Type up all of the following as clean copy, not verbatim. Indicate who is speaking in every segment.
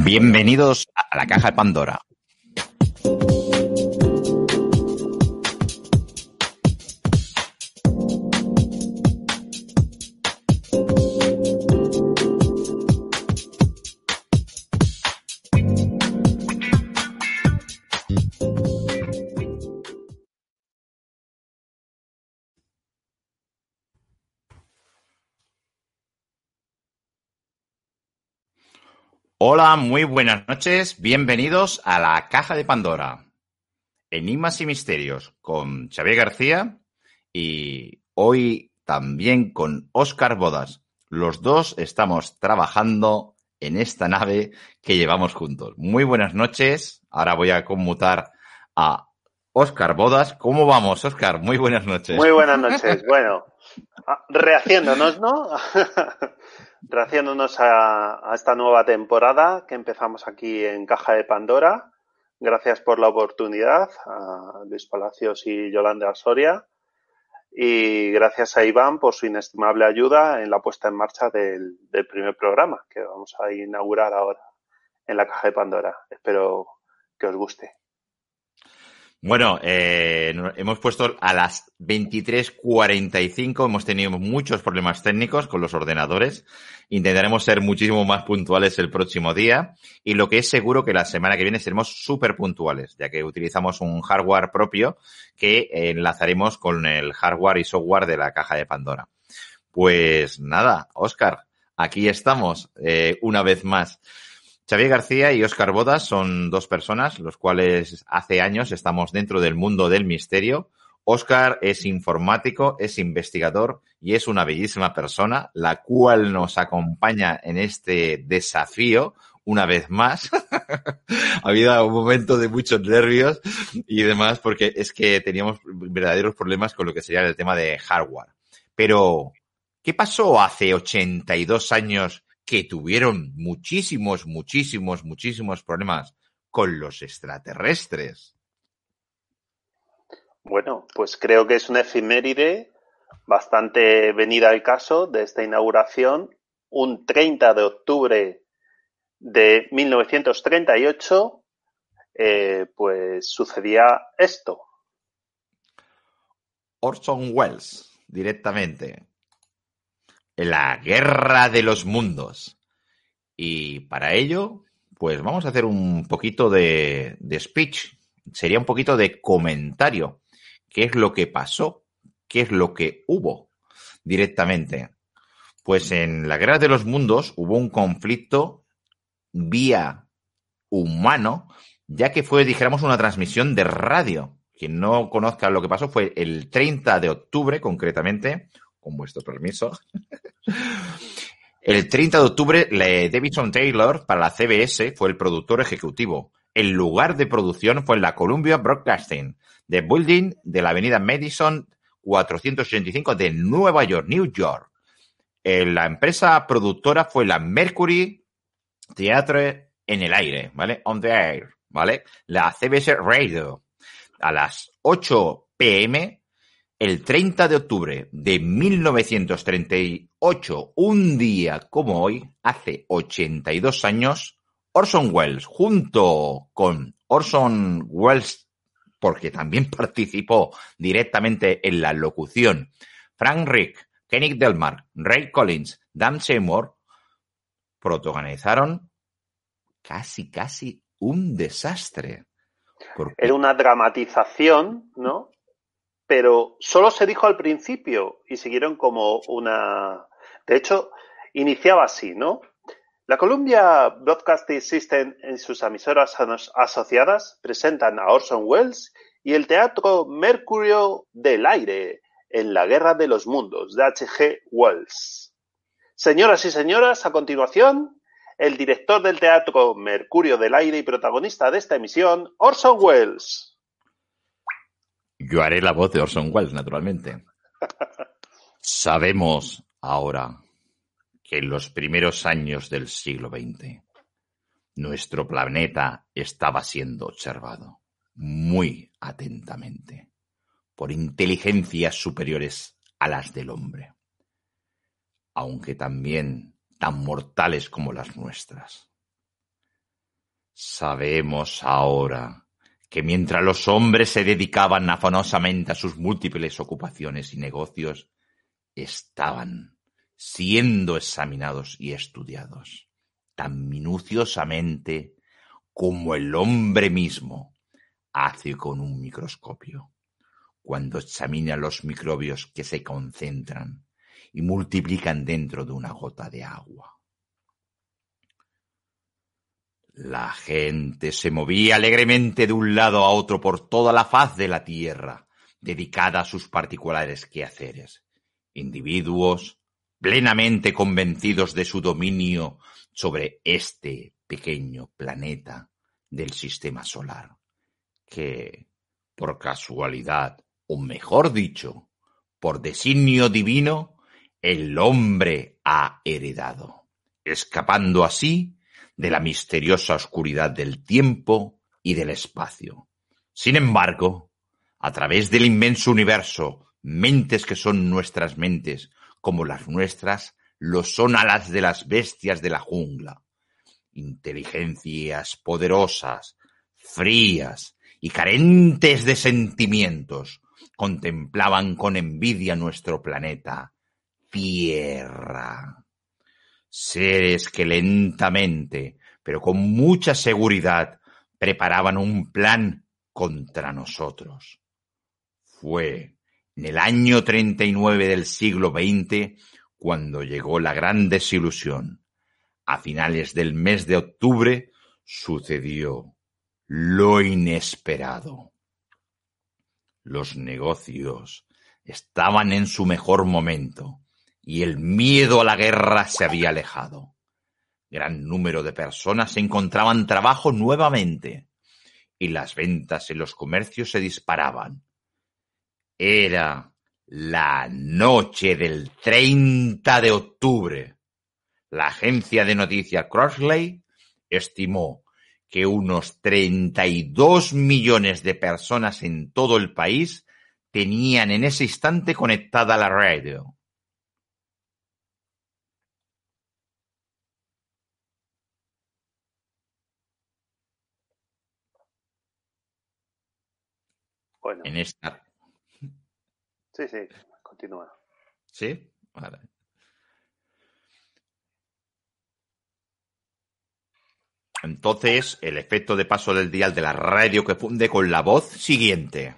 Speaker 1: Bienvenidos a la Caja de Pandora. Hola, muy buenas noches. Bienvenidos a la Caja de Pandora. Enigmas y misterios con Xavier García y hoy también con Óscar Bodas. Los dos estamos trabajando en esta nave que llevamos juntos. Muy buenas noches. Ahora voy a conmutar a Óscar Bodas. ¿Cómo vamos, Óscar? Muy buenas noches.
Speaker 2: Muy buenas noches. Bueno, rehaciéndonos, ¿no? Rehaciéndonos a esta nueva temporada que empezamos aquí en Caja de Pandora. Gracias por la oportunidad a Luis Palacios y Yolanda Soria. Y gracias a Iván por su inestimable ayuda en la puesta en marcha del primer programa que vamos a inaugurar ahora en la Caja de Pandora. Espero que os guste.
Speaker 1: Bueno, hemos puesto a las 23:45, hemos tenido muchos problemas técnicos con los ordenadores. Intentaremos ser muchísimo más puntuales el próximo día y lo que es seguro que la semana que viene seremos súper puntuales, ya que utilizamos un hardware propio que enlazaremos con el hardware y software de la Caja de Pandora. Pues nada, Óscar, aquí estamos una vez más. Xavier García y Óscar Bodas son dos personas, los cuales hace años estamos dentro del mundo del misterio. Óscar es informático, es investigador y es una bellísima persona, la cual nos acompaña en este desafío una vez más. Ha habido un momento de muchos nervios y demás porque es que teníamos verdaderos problemas con lo que sería el tema de hardware. Pero, ¿qué pasó hace 82 años que tuvieron muchísimos problemas con los extraterrestres?
Speaker 2: Bueno, pues creo que es una efeméride bastante venida al caso de esta inauguración. Un 30 de octubre de 1938, pues sucedía esto.
Speaker 1: Orson Welles, directamente. La Guerra de los Mundos. Y para ello, pues vamos a hacer un poquito de speech. Sería un poquito de comentario. ¿Qué es lo que pasó? ¿Qué es lo que hubo directamente? Pues en la Guerra de los Mundos hubo un conflicto vía humano, ya que fue, dijéramos, una transmisión de radio. Quien no conozca lo que pasó fue el 30 de octubre, concretamente, con vuestro permiso. El 30 de octubre, Davidson Taylor, para la CBS, fue el productor ejecutivo. El lugar de producción fue en la Columbia Broadcasting, The Building de la avenida Madison 485 de Nueva York, New York. La empresa productora fue la Mercury Theatre en el aire, ¿vale? On the air, ¿vale? La CBS Radio. A las 8 p.m., el 30 de octubre de 1938, un día como hoy, hace 82 años, Orson Welles, junto con Orson Welles, porque también participó directamente en la locución, Frank Rick, Kenny Delmar, Ray Collins, Dan Seymour, protagonizaron casi un desastre.
Speaker 2: Era una dramatización, ¿no? Pero solo se dijo al principio y siguieron como una... De hecho, iniciaba así, ¿no? La Columbia Broadcasting System en sus emisoras asociadas presentan a Orson Welles y el Teatro Mercurio del Aire en la Guerra de los Mundos de H.G. Wells. Señoras y señores, a continuación, el director del Teatro Mercurio del Aire y protagonista de esta emisión, Orson Welles.
Speaker 1: Yo haré la voz de Orson Welles, naturalmente. Sabemos ahora que en los primeros años del siglo XX nuestro planeta estaba siendo observado muy atentamente por inteligencias superiores a las del hombre, aunque también tan mortales como las nuestras. Sabemos ahora que mientras los hombres se dedicaban afanosamente a sus múltiples ocupaciones y negocios, estaban siendo examinados y estudiados tan minuciosamente como el hombre mismo hace con un microscopio, cuando examina los microbios que se concentran y multiplican dentro de una gota de agua. La gente se movía alegremente de un lado a otro por toda la faz de la tierra, dedicada a sus particulares quehaceres. Individuos plenamente convencidos de su dominio sobre este pequeño planeta del sistema solar, que, por casualidad, o mejor dicho, por designio divino, el hombre ha heredado, escapando así de la misteriosa oscuridad del tiempo y del espacio. Sin embargo, a través del inmenso universo, mentes que son nuestras mentes, como las nuestras, lo son a las de las bestias de la jungla. Inteligencias poderosas, frías y carentes de sentimientos, contemplaban con envidia nuestro planeta, Tierra. Seres que lentamente, pero con mucha seguridad, preparaban un plan contra nosotros. Fue en el año 39 del siglo XX cuando llegó la gran desilusión. A finales del mes de octubre sucedió lo inesperado. Los negocios estaban en su mejor momento y el miedo a la guerra se había alejado. Gran número de personas encontraban trabajo nuevamente y las ventas en los comercios se disparaban. Era la noche del 30 de octubre. La agencia de noticias Crossley estimó que unos 32 millones de personas en todo el país tenían en ese instante conectada la radio.
Speaker 2: Bueno,
Speaker 1: En esta...
Speaker 2: sí, continúa.
Speaker 1: ¿Sí? Vale. Entonces, el efecto de paso del dial de la radio que funde con la voz siguiente.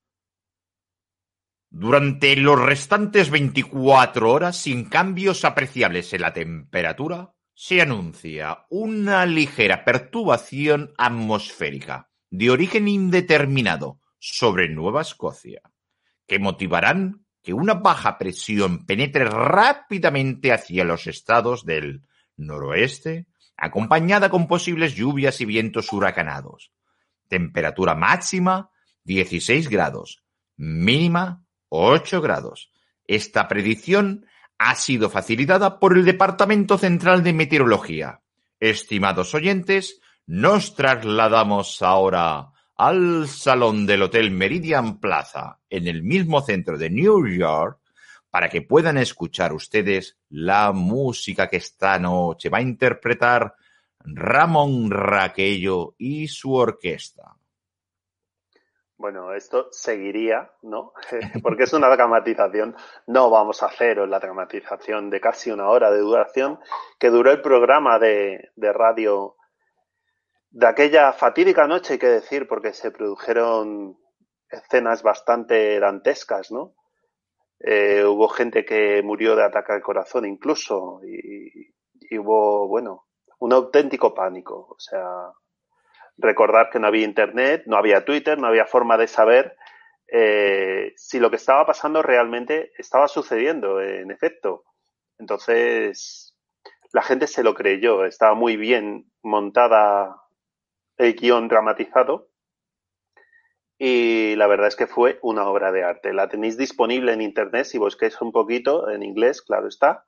Speaker 1: Durante los restantes 24 horas, sin cambios apreciables en la temperatura, se anuncia una ligera perturbación atmosférica de origen indeterminado sobre Nueva Escocia, que motivarán que una baja presión penetre rápidamente hacia los estados del noroeste, acompañada con posibles lluvias y vientos huracanados. Temperatura máxima 16 grados, mínima 8 grados. Esta predicción ha sido facilitada por el Departamento Central de Meteorología. Estimados oyentes, nos trasladamos ahora al salón del Hotel Meridian Plaza, en el mismo centro de New York, para que puedan escuchar ustedes la música que esta noche va a interpretar Ramón Raquello y su orquesta.
Speaker 2: Bueno, esto seguiría, ¿no? Porque es una dramatización. No vamos a haceros la dramatización de casi una hora de duración que duró el programa de radio de aquella fatídica noche, hay que decir, porque se produjeron escenas bastante dantescas, ¿no? Hubo gente que murió de ataque al corazón incluso y hubo, bueno, un auténtico pánico. O sea, recordar que no había internet, no había Twitter, no había forma de saber si lo que estaba pasando realmente estaba sucediendo, en efecto. Entonces, la gente se lo creyó, estaba muy bien montada el guión dramatizado y la verdad es que fue una obra de arte. La tenéis disponible en internet si busquáis un poquito, en inglés, claro está,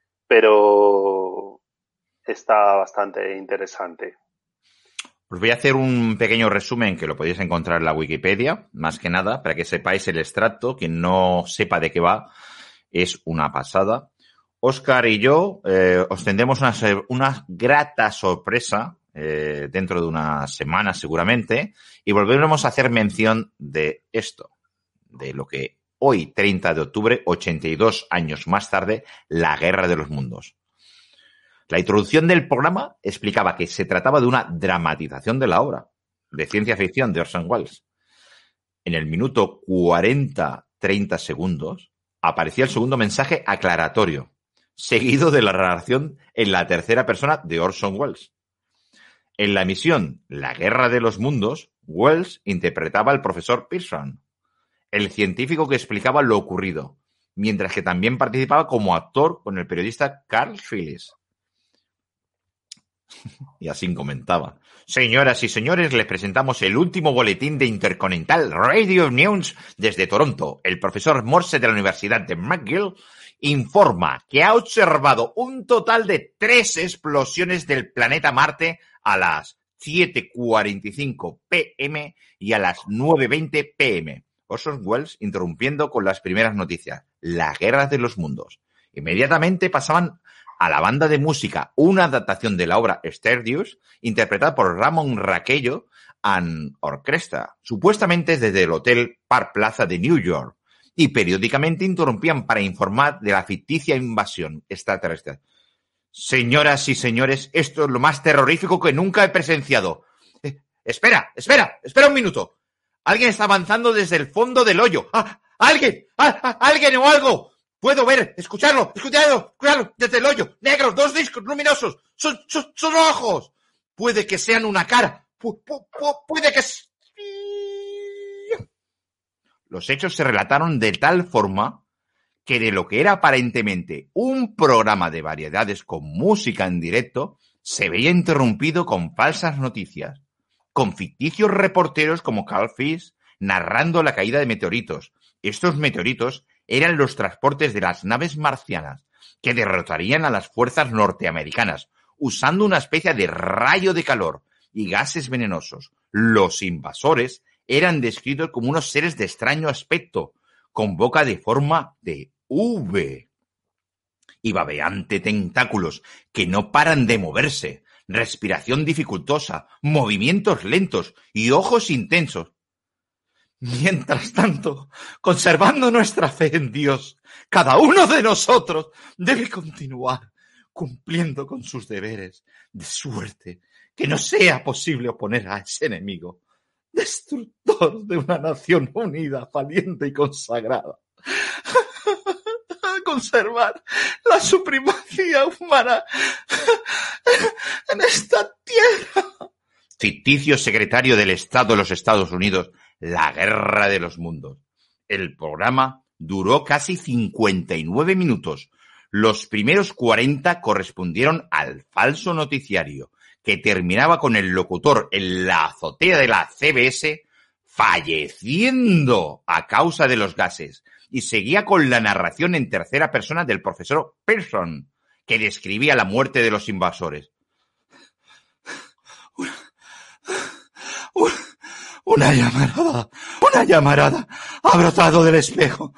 Speaker 2: pero está bastante interesante.
Speaker 1: Os voy a hacer un pequeño resumen que lo podéis encontrar en la Wikipedia, más que nada, para que sepáis el extracto. Quien no sepa de qué va, es una pasada. Óscar y yo os tendremos una grata sorpresa dentro de unas semanas seguramente, y volveremos a hacer mención de esto, de lo que hoy, 30 de octubre, 82 años más tarde, la Guerra de los Mundos. La introducción del programa explicaba que se trataba de una dramatización de la obra de ciencia ficción de Orson Welles. En el minuto 40-30 segundos aparecía el segundo mensaje aclaratorio, seguido de la narración en la tercera persona de Orson Welles. En la emisión La Guerra de los Mundos, Welles interpretaba al profesor Pearson, el científico que explicaba lo ocurrido, mientras que también participaba como actor con el periodista Carl Phillips. Y así comentaba: señoras y señores, les presentamos el último boletín de Intercontinental Radio News desde Toronto. El profesor Morse de la Universidad de McGill informa que ha observado un total de 3 explosiones del planeta Marte a las 7:45 p.m. y a las 9:20 p.m. Orson Welles interrumpiendo con las primeras noticias: la Guerra de los Mundos. Inmediatamente pasaban a la banda de música, una adaptación de la obra Stardew, interpretada por Ramon Raquello and Orchestra, supuestamente desde el Hotel Park Plaza de New York, y periódicamente interrumpían para informar de la ficticia invasión extraterrestre. Señoras y señores, esto es lo más terrorífico que nunca he presenciado. Espera un minuto. Alguien está avanzando desde el fondo del hoyo. ¡Alguien o algo! Puedo ver, escucharlo, desde el hoyo. Negros, 2 discos luminosos. Son ojos. Puede que sean una cara. Puede que... Los hechos se relataron de tal forma que de lo que era aparentemente un programa de variedades con música en directo, se veía interrumpido con falsas noticias, con ficticios reporteros como Carl Phillips narrando la caída de meteoritos. Estos meteoritos eran los transportes de las naves marcianas que derrotarían a las fuerzas norteamericanas usando una especie de rayo de calor y gases venenosos. Los invasores eran descritos como unos seres de extraño aspecto, con boca de forma de V y babeante tentáculos que no paran de moverse, respiración dificultosa, movimientos lentos y ojos intensos. Mientras tanto, conservando nuestra fe en Dios, cada uno de nosotros debe continuar cumpliendo con sus deberes, de suerte que no sea posible oponer a ese enemigo, destructor de una nación unida, valiente y consagrada, a conservar la supremacía humana en esta tierra. Ficticio secretario del Estado de los Estados Unidos, La Guerra de los Mundos. El programa duró casi 59 minutos. Los primeros 40 correspondieron al falso noticiario, que terminaba con el locutor en la azotea de la CBS falleciendo a causa de los gases, y seguía con la narración en tercera persona del profesor Pearson, que describía la muerte de los invasores. Una llamarada ha brotado del espejo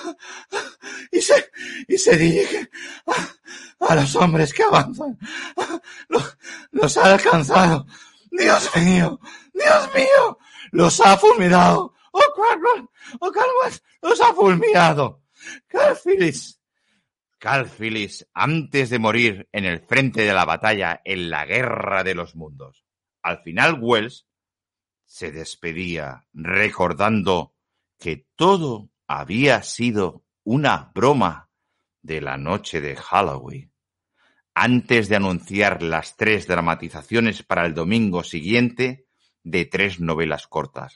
Speaker 1: y se dirige a los hombres que avanzan. Los ha alcanzado. Dios mío, los ha fulminado. Carl, los ha fulminado. Carl Phillips, antes de morir en el frente de la batalla en la Guerra de los Mundos. Al final, Welles se despedía recordando que todo había sido una broma de la noche de Halloween, antes de anunciar las 3 dramatizaciones para el domingo siguiente de 3 novelas cortas.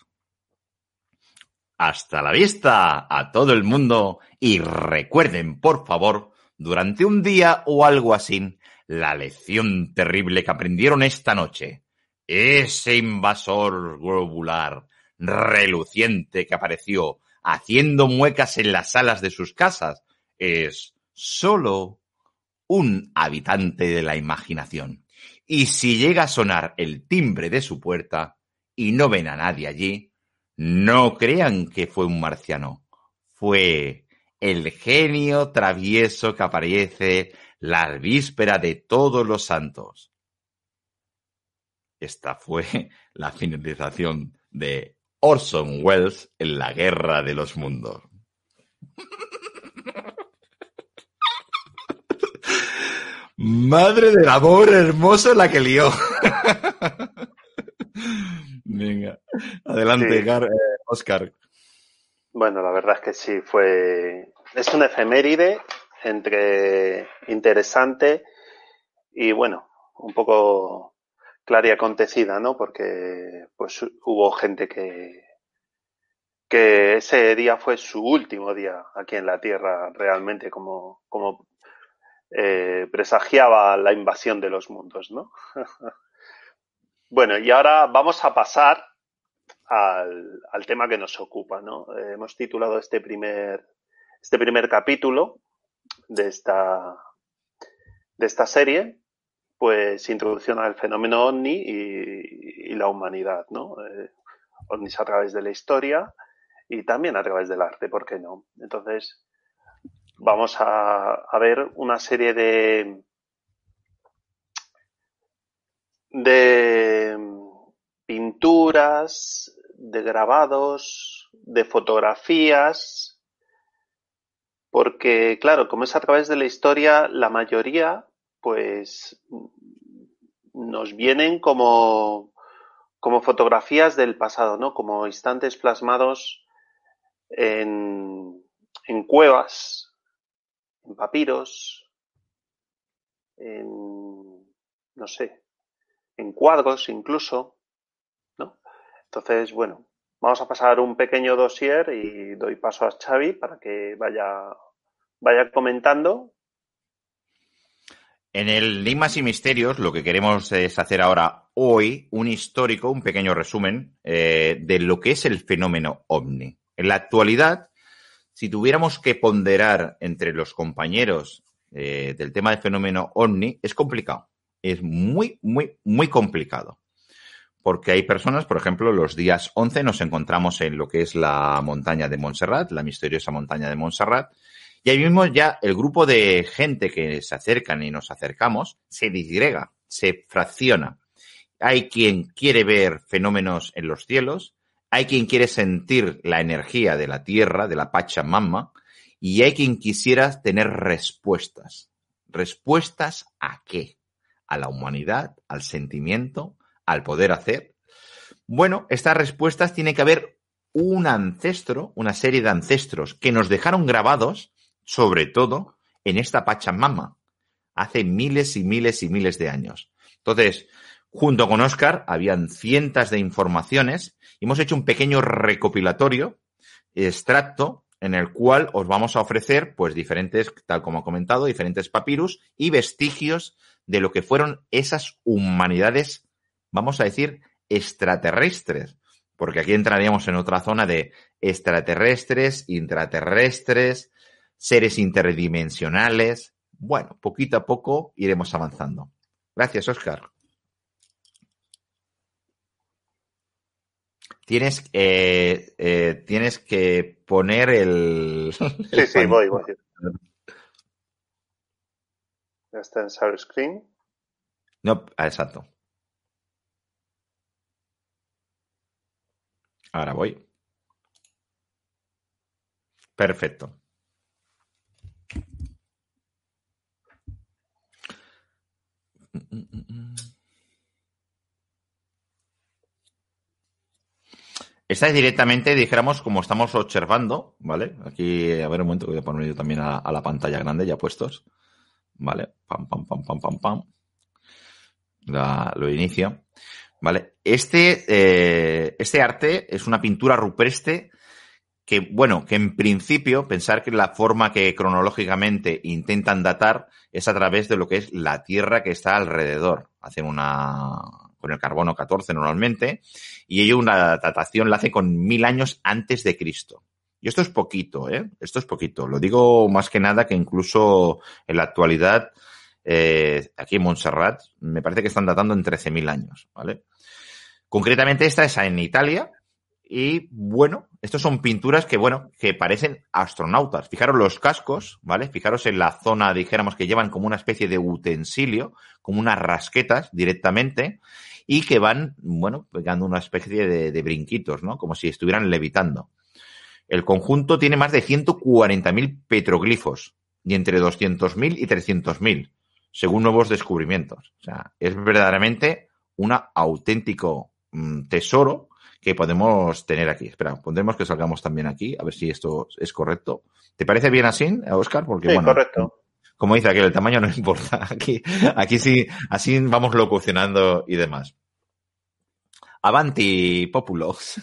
Speaker 1: Hasta la vista a todo el mundo, y recuerden, por favor, durante un día o algo así, la lección terrible que aprendieron esta noche. Ese invasor globular reluciente que apareció haciendo muecas en las salas de sus casas es solo un habitante de la imaginación. Y si llega a sonar el timbre de su puerta y no ven a nadie allí, no crean que fue un marciano. Fue el genio travieso que aparece la víspera de Todos los Santos. esta fue la finalización de Orson Welles en La Guerra de los Mundos. Madre del amor hermoso la que lió. Venga, adelante,
Speaker 2: Sí.
Speaker 1: Oscar.
Speaker 2: Bueno, la verdad es que sí, es una efeméride entre interesante y bueno, un poco clara y acontecida, ¿no? Porque pues hubo gente que ese día fue su último día aquí en la Tierra, realmente como presagiaba la invasión de los mundos, ¿no? Bueno, y ahora vamos a pasar al tema que nos ocupa, ¿no? Hemos titulado este primer capítulo de esta serie, pues introducción al fenómeno ovni y la humanidad, ¿no? Ovnis a través de la historia y también a través del arte, ¿por qué no? Entonces, vamos a ver una serie de pinturas, de grabados, de fotografías, porque, claro, como es a través de la historia, la mayoría, pues, nos vienen como fotografías del pasado, ¿no? Como instantes plasmados en cuevas, en papiros, no sé, en cuadros incluso, ¿no? Entonces, bueno, vamos a pasar un pequeño dossier y doy paso a Xavi para que vaya comentando.
Speaker 1: En el Enigmas y Misterios lo que queremos es hacer ahora hoy un histórico, un pequeño resumen de lo que es el fenómeno ovni. En la actualidad, si tuviéramos que ponderar entre los compañeros del tema del fenómeno ovni, es complicado. Es muy, muy, muy complicado. Porque hay personas, por ejemplo, los días 11 nos encontramos en lo que es la montaña de Montserrat, la misteriosa montaña de Montserrat, y ahí mismo ya el grupo de gente que se acercan y nos acercamos se disgrega, se fracciona. Hay quien quiere ver fenómenos en los cielos, hay quien quiere sentir la energía de la tierra, de la Pachamama, y hay quien quisiera tener respuestas. ¿Respuestas a qué? ¿A la humanidad? ¿Al sentimiento? ¿Al poder hacer? Bueno, estas respuestas tiene que haber un ancestro, una serie de ancestros que nos dejaron grabados, sobre todo en esta Pachamama, hace miles y miles y miles de años. Entonces, junto con Óscar, habían cientos de informaciones y hemos hecho un pequeño recopilatorio, extracto, en el cual os vamos a ofrecer, pues, diferentes, tal como he comentado, diferentes papirus y vestigios de lo que fueron esas humanidades, vamos a decir, extraterrestres, porque aquí entraríamos en otra zona de extraterrestres, intraterrestres, seres interdimensionales. Bueno, poquito a poco iremos avanzando. Gracias, Óscar. Tienes que poner el...
Speaker 2: Sí, voy. Ya está en share screen.
Speaker 1: No, exacto. Ahora voy. Perfecto. Esta es directamente, dijéramos, como estamos observando, ¿vale? Aquí, a ver un momento, voy a poner yo también a la pantalla grande ya puestos. ¿Vale? Pam, pam, pam, pam, pam, pam. Lo inicio. ¿Vale? Este arte es una pintura rupestre que, bueno, que en principio pensar que la forma que cronológicamente intentan datar es a través de lo que es la Tierra que está alrededor. Hacen con el carbono 14 normalmente, y ello una datación la hace con 1000 años antes de Cristo. Y esto es poquito, ¿eh? Esto es poquito. Lo digo más que nada que incluso en la actualidad, aquí en Montserrat, me parece que están datando en 13.000 años, ¿vale? Concretamente esta es en Italia y, bueno, estos son pinturas que parecen astronautas. Fijaros los cascos, ¿vale? Fijaros en la zona, dijéramos, que llevan como una especie de utensilio, como unas rasquetas directamente. y que van, bueno, pegando una especie de brinquitos, ¿no? Como si estuvieran levitando. El conjunto tiene más de 140.000 petroglifos y entre 200.000 y 300.000, según nuevos descubrimientos. O sea, es verdaderamente un auténtico tesoro que podemos tener aquí. Espera, pondremos que salgamos también aquí, a ver si esto es correcto. ¿Te parece bien así, Óscar? Porque,
Speaker 2: sí,
Speaker 1: bueno,
Speaker 2: correcto.
Speaker 1: como dice aquel, el tamaño no importa. Aquí sí, así vamos locucionando y demás. Avanti, populos.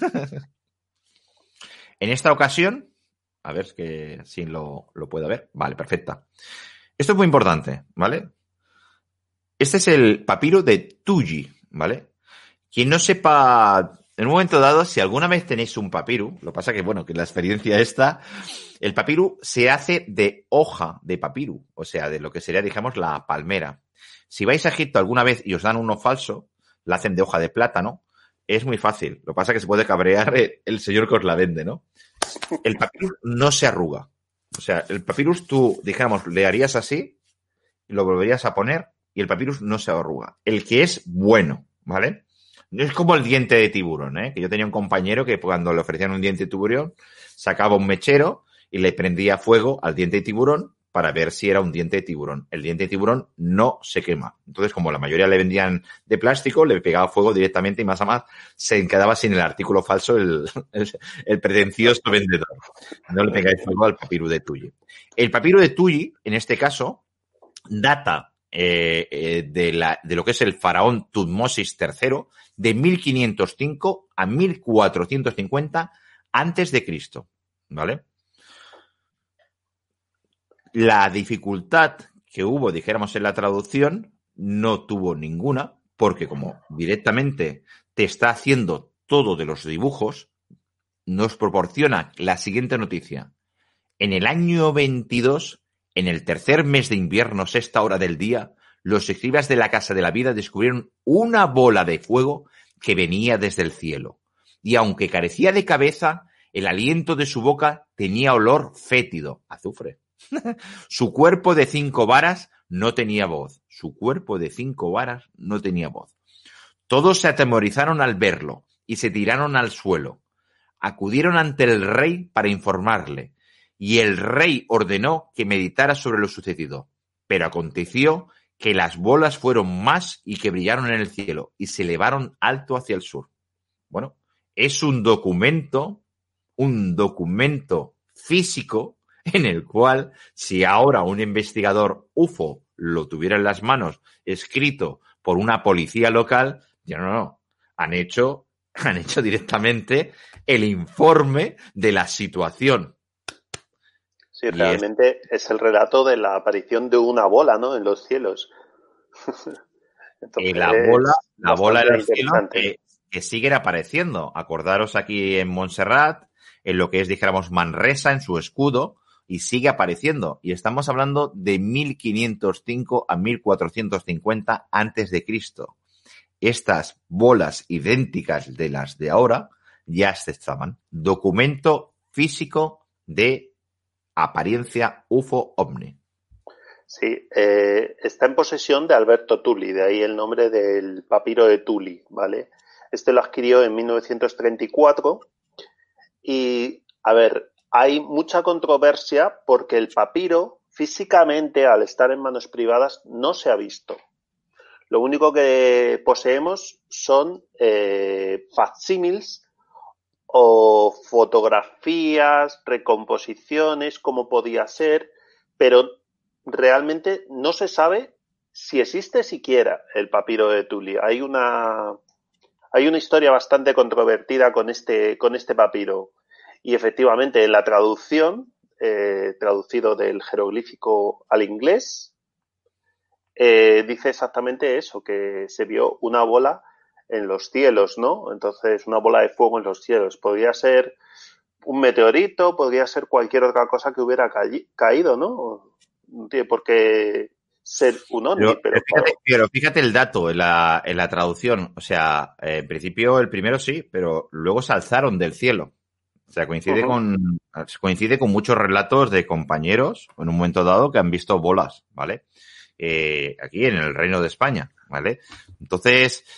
Speaker 1: En esta ocasión, a ver que si lo puedo ver. Vale, perfecta. Esto es muy importante, ¿vale? Este es el papiro de Tulli, ¿vale? Quien no sepa, en un momento dado, si alguna vez tenéis un papiro, lo que pasa que, bueno, que la experiencia esta, el papiro se hace de hoja de papiro, o sea, de lo que sería, digamos, la palmera. Si vais a Egipto alguna vez y os dan uno falso, la hacen de hoja de plátano, es muy fácil. Lo que pasa es que se puede cabrear el señor que os la vende, ¿no? El papyrus no se arruga. O sea, el papyrus tú, digamos, le harías así, lo volverías a poner y el papyrus no se arruga. El que es bueno, ¿vale? No es como el diente de tiburón, ¿eh? Que yo tenía un compañero que cuando le ofrecían un diente de tiburón, sacaba un mechero y le prendía fuego al diente de tiburón para ver si era un diente de tiburón. El diente de tiburón no se quema. Entonces, como la mayoría le vendían de plástico, le pegaba fuego directamente y más a más se quedaba sin el artículo falso el pretencioso vendedor. No le pegáis fuego al papiro de Tulli. El papiro de Tulli, en este caso, data de lo que es el faraón Tutmosis III de 1505 a 1450 antes de Cristo, ¿vale? La dificultad que hubo, dijéramos, en la traducción no tuvo ninguna, porque como directamente te está haciendo todo de los dibujos, nos proporciona la siguiente noticia. En el año 22, en el tercer mes de invierno, sexta hora del día, los escribas de la Casa de la Vida descubrieron una bola de fuego que venía desde el cielo. Y aunque carecía de cabeza, el aliento de su boca tenía olor fétido, azufre. Su cuerpo de 5 varas no tenía voz. Su cuerpo de 5 varas no tenía voz. Todos se atemorizaron al verlo y se tiraron al suelo. Acudieron ante el rey para informarle, y el rey ordenó que meditara sobre lo sucedido. Pero aconteció que las bolas fueron más y que brillaron en el cielo y se elevaron alto hacia el sur. Bueno, es un documento físico en el cual, si ahora un investigador UFO lo tuviera en las manos, escrito por una policía local, ya no. Han hecho directamente el informe de la situación.
Speaker 2: Sí, realmente es el relato de la aparición de una bola, ¿no? En los cielos.
Speaker 1: Entonces, la bola en el cielo que siguen apareciendo. Acordaros aquí en Montserrat, en lo que es, dijéramos, Manresa, en su escudo, y sigue apareciendo. Y estamos hablando de 1505 a 1450 antes de Cristo. Estas bolas idénticas de las de ahora ya estaban. Documento físico de apariencia UFO OVNI.
Speaker 2: Sí, está en posesión de Alberto Tulli, de ahí el nombre del papiro de Tulli, ¿vale? Este lo adquirió en 1934 y, a ver, hay mucha controversia porque el papiro físicamente, al estar en manos privadas, no se ha visto. Lo único que poseemos son facsímiles o fotografías, recomposiciones, cómo podía ser, pero realmente no se sabe si existe siquiera el papiro de Tulli. Hay una historia bastante controvertida con este papiro. Y efectivamente, en la traducción, traducido del jeroglífico al inglés, dice exactamente eso, que se vio una bola en los cielos, ¿no? Entonces, una bola de fuego en los cielos. Podría ser un meteorito, podría ser cualquier otra cosa que hubiera caído, ¿no? No tiene por qué ser un ovni,
Speaker 1: pero fíjate el dato en la traducción. O sea, en principio el primero sí, pero luego se alzaron del cielo. O sea, coincide con muchos relatos de compañeros en un momento dado que han visto bolas, ¿vale? Aquí en el Reino de España, ¿vale? Entonces,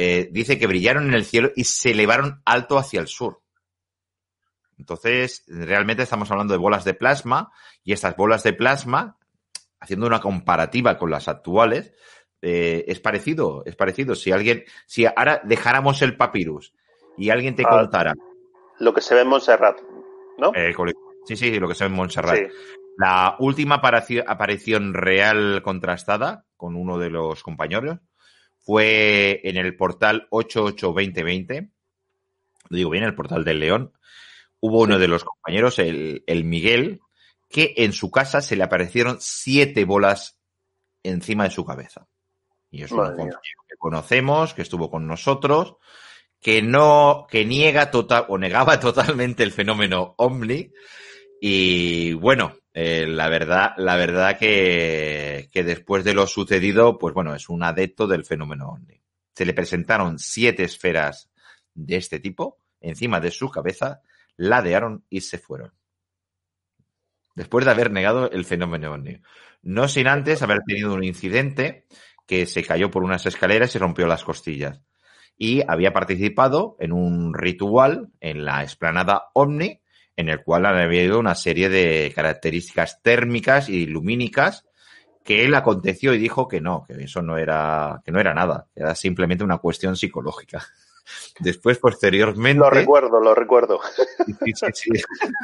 Speaker 1: dice que brillaron en el cielo y se elevaron alto hacia el sur. Entonces, realmente estamos hablando de bolas de plasma, y estas bolas de plasma, haciendo una comparativa con las actuales, es parecido. Si ahora dejáramos el papyrus y alguien te contara...
Speaker 2: Lo que se ve en Montserrat, ¿no?
Speaker 1: Sí, lo que se ve en Montserrat.
Speaker 2: Sí.
Speaker 1: La última aparición real contrastada con uno de los compañeros fue en el portal 882020. Lo digo bien, el portal del León. Hubo uno de los compañeros, el Miguel, que en su casa se le aparecieron 7 bolas encima de su cabeza. Y es un compañero que conocemos, que estuvo con nosotros, que negaba totalmente el fenómeno ovni. Y bueno, la verdad que después de lo sucedido, pues bueno, es un adepto del fenómeno ovni. Se le presentaron 7 esferas de este tipo encima de su cabeza, ladearon y se fueron. Después de haber negado el fenómeno ovni. No sin antes haber tenido un incidente que se cayó por unas escaleras y rompió las costillas. Y había participado en un ritual en la explanada OVNI, en el cual había habido una serie de características térmicas y lumínicas que él aconteció y dijo que no, que eso no era nada, era simplemente una cuestión psicológica. Después, posteriormente...
Speaker 2: Lo recuerdo.
Speaker 1: Sí.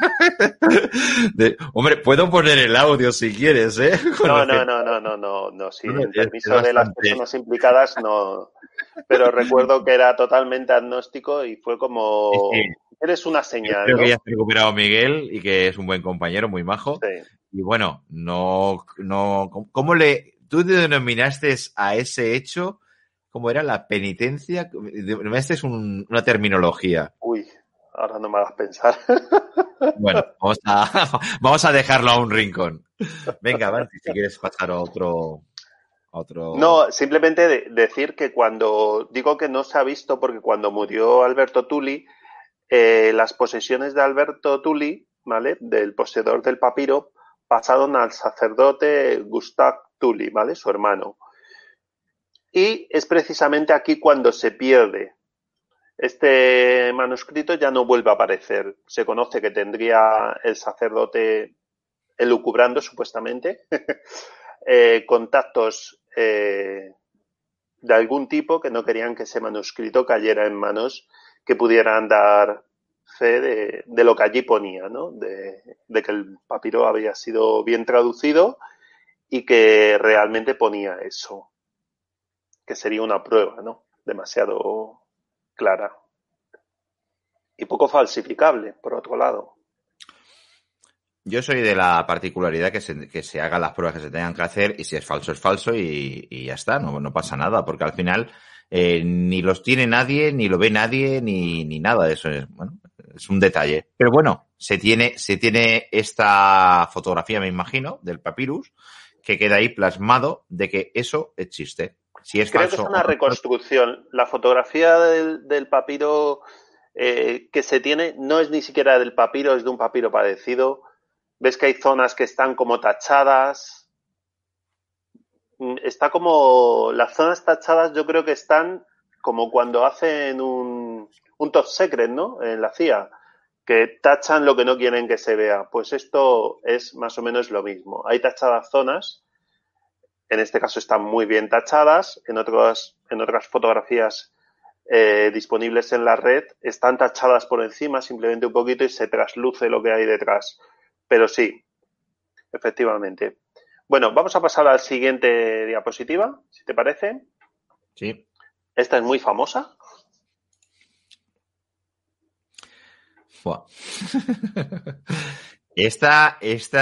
Speaker 1: Hombre, puedo poner el audio si quieres, ¿eh?
Speaker 2: No. Sin permiso de las personas implicadas, no. Pero recuerdo que era totalmente agnóstico y fue como... Sí. Eres una señal,
Speaker 1: creo que ya se ha recuperado Miguel y que es un buen compañero, muy majo.
Speaker 2: Sí.
Speaker 1: Y bueno, tú denominaste a ese hecho... ¿Cómo era la penitencia? Esta es una terminología.
Speaker 2: Uy, ahora no me hagas pensar.
Speaker 1: Bueno, vamos a dejarlo a un rincón. Venga, Banti, si quieres pasar a otro...
Speaker 2: No, simplemente decir que cuando digo que no se ha visto, porque cuando murió Alberto Tulli, las posesiones de Alberto Tulli, ¿vale? Del poseedor del papiro, pasaron al sacerdote Gustav Tulli, ¿vale? Su hermano. Y es precisamente aquí cuando se pierde. Este manuscrito ya no vuelve a aparecer. Se conoce que tendría el sacerdote elucubrando, supuestamente, contactos de algún tipo que no querían que ese manuscrito cayera en manos que pudieran dar fe de lo que allí ponía, ¿no? De que el papiro había sido bien traducido y que realmente ponía eso. Que sería una prueba, ¿no? Demasiado clara. Y poco falsificable, por otro lado.
Speaker 1: Yo soy de la particularidad que se hagan las pruebas que se tengan que hacer, y si es falso y ya está, no pasa nada, porque al final ni los tiene nadie, ni lo ve nadie, ni nada. Eso es un detalle. Pero bueno, se tiene esta fotografía, me imagino, del papyrus, que queda ahí plasmado de que eso existe. Si es
Speaker 2: Creo
Speaker 1: falso,
Speaker 2: que es una reconstrucción. La fotografía del papiro que se tiene no es ni siquiera del papiro, es de un papiro parecido. Ves que hay zonas que están como tachadas. Está como... Las zonas tachadas yo creo que están como cuando hacen un top secret, ¿no? En la CIA, que tachan lo que no quieren que se vea. Pues esto es más o menos lo mismo. Hay tachadas zonas. En este caso están muy bien tachadas, en otras fotografías disponibles en la red están tachadas por encima simplemente un poquito y se trasluce lo que hay detrás. Pero sí, efectivamente. Bueno, vamos a pasar a la siguiente diapositiva, si te parece.
Speaker 1: Sí.
Speaker 2: Esta es muy famosa.
Speaker 1: Esta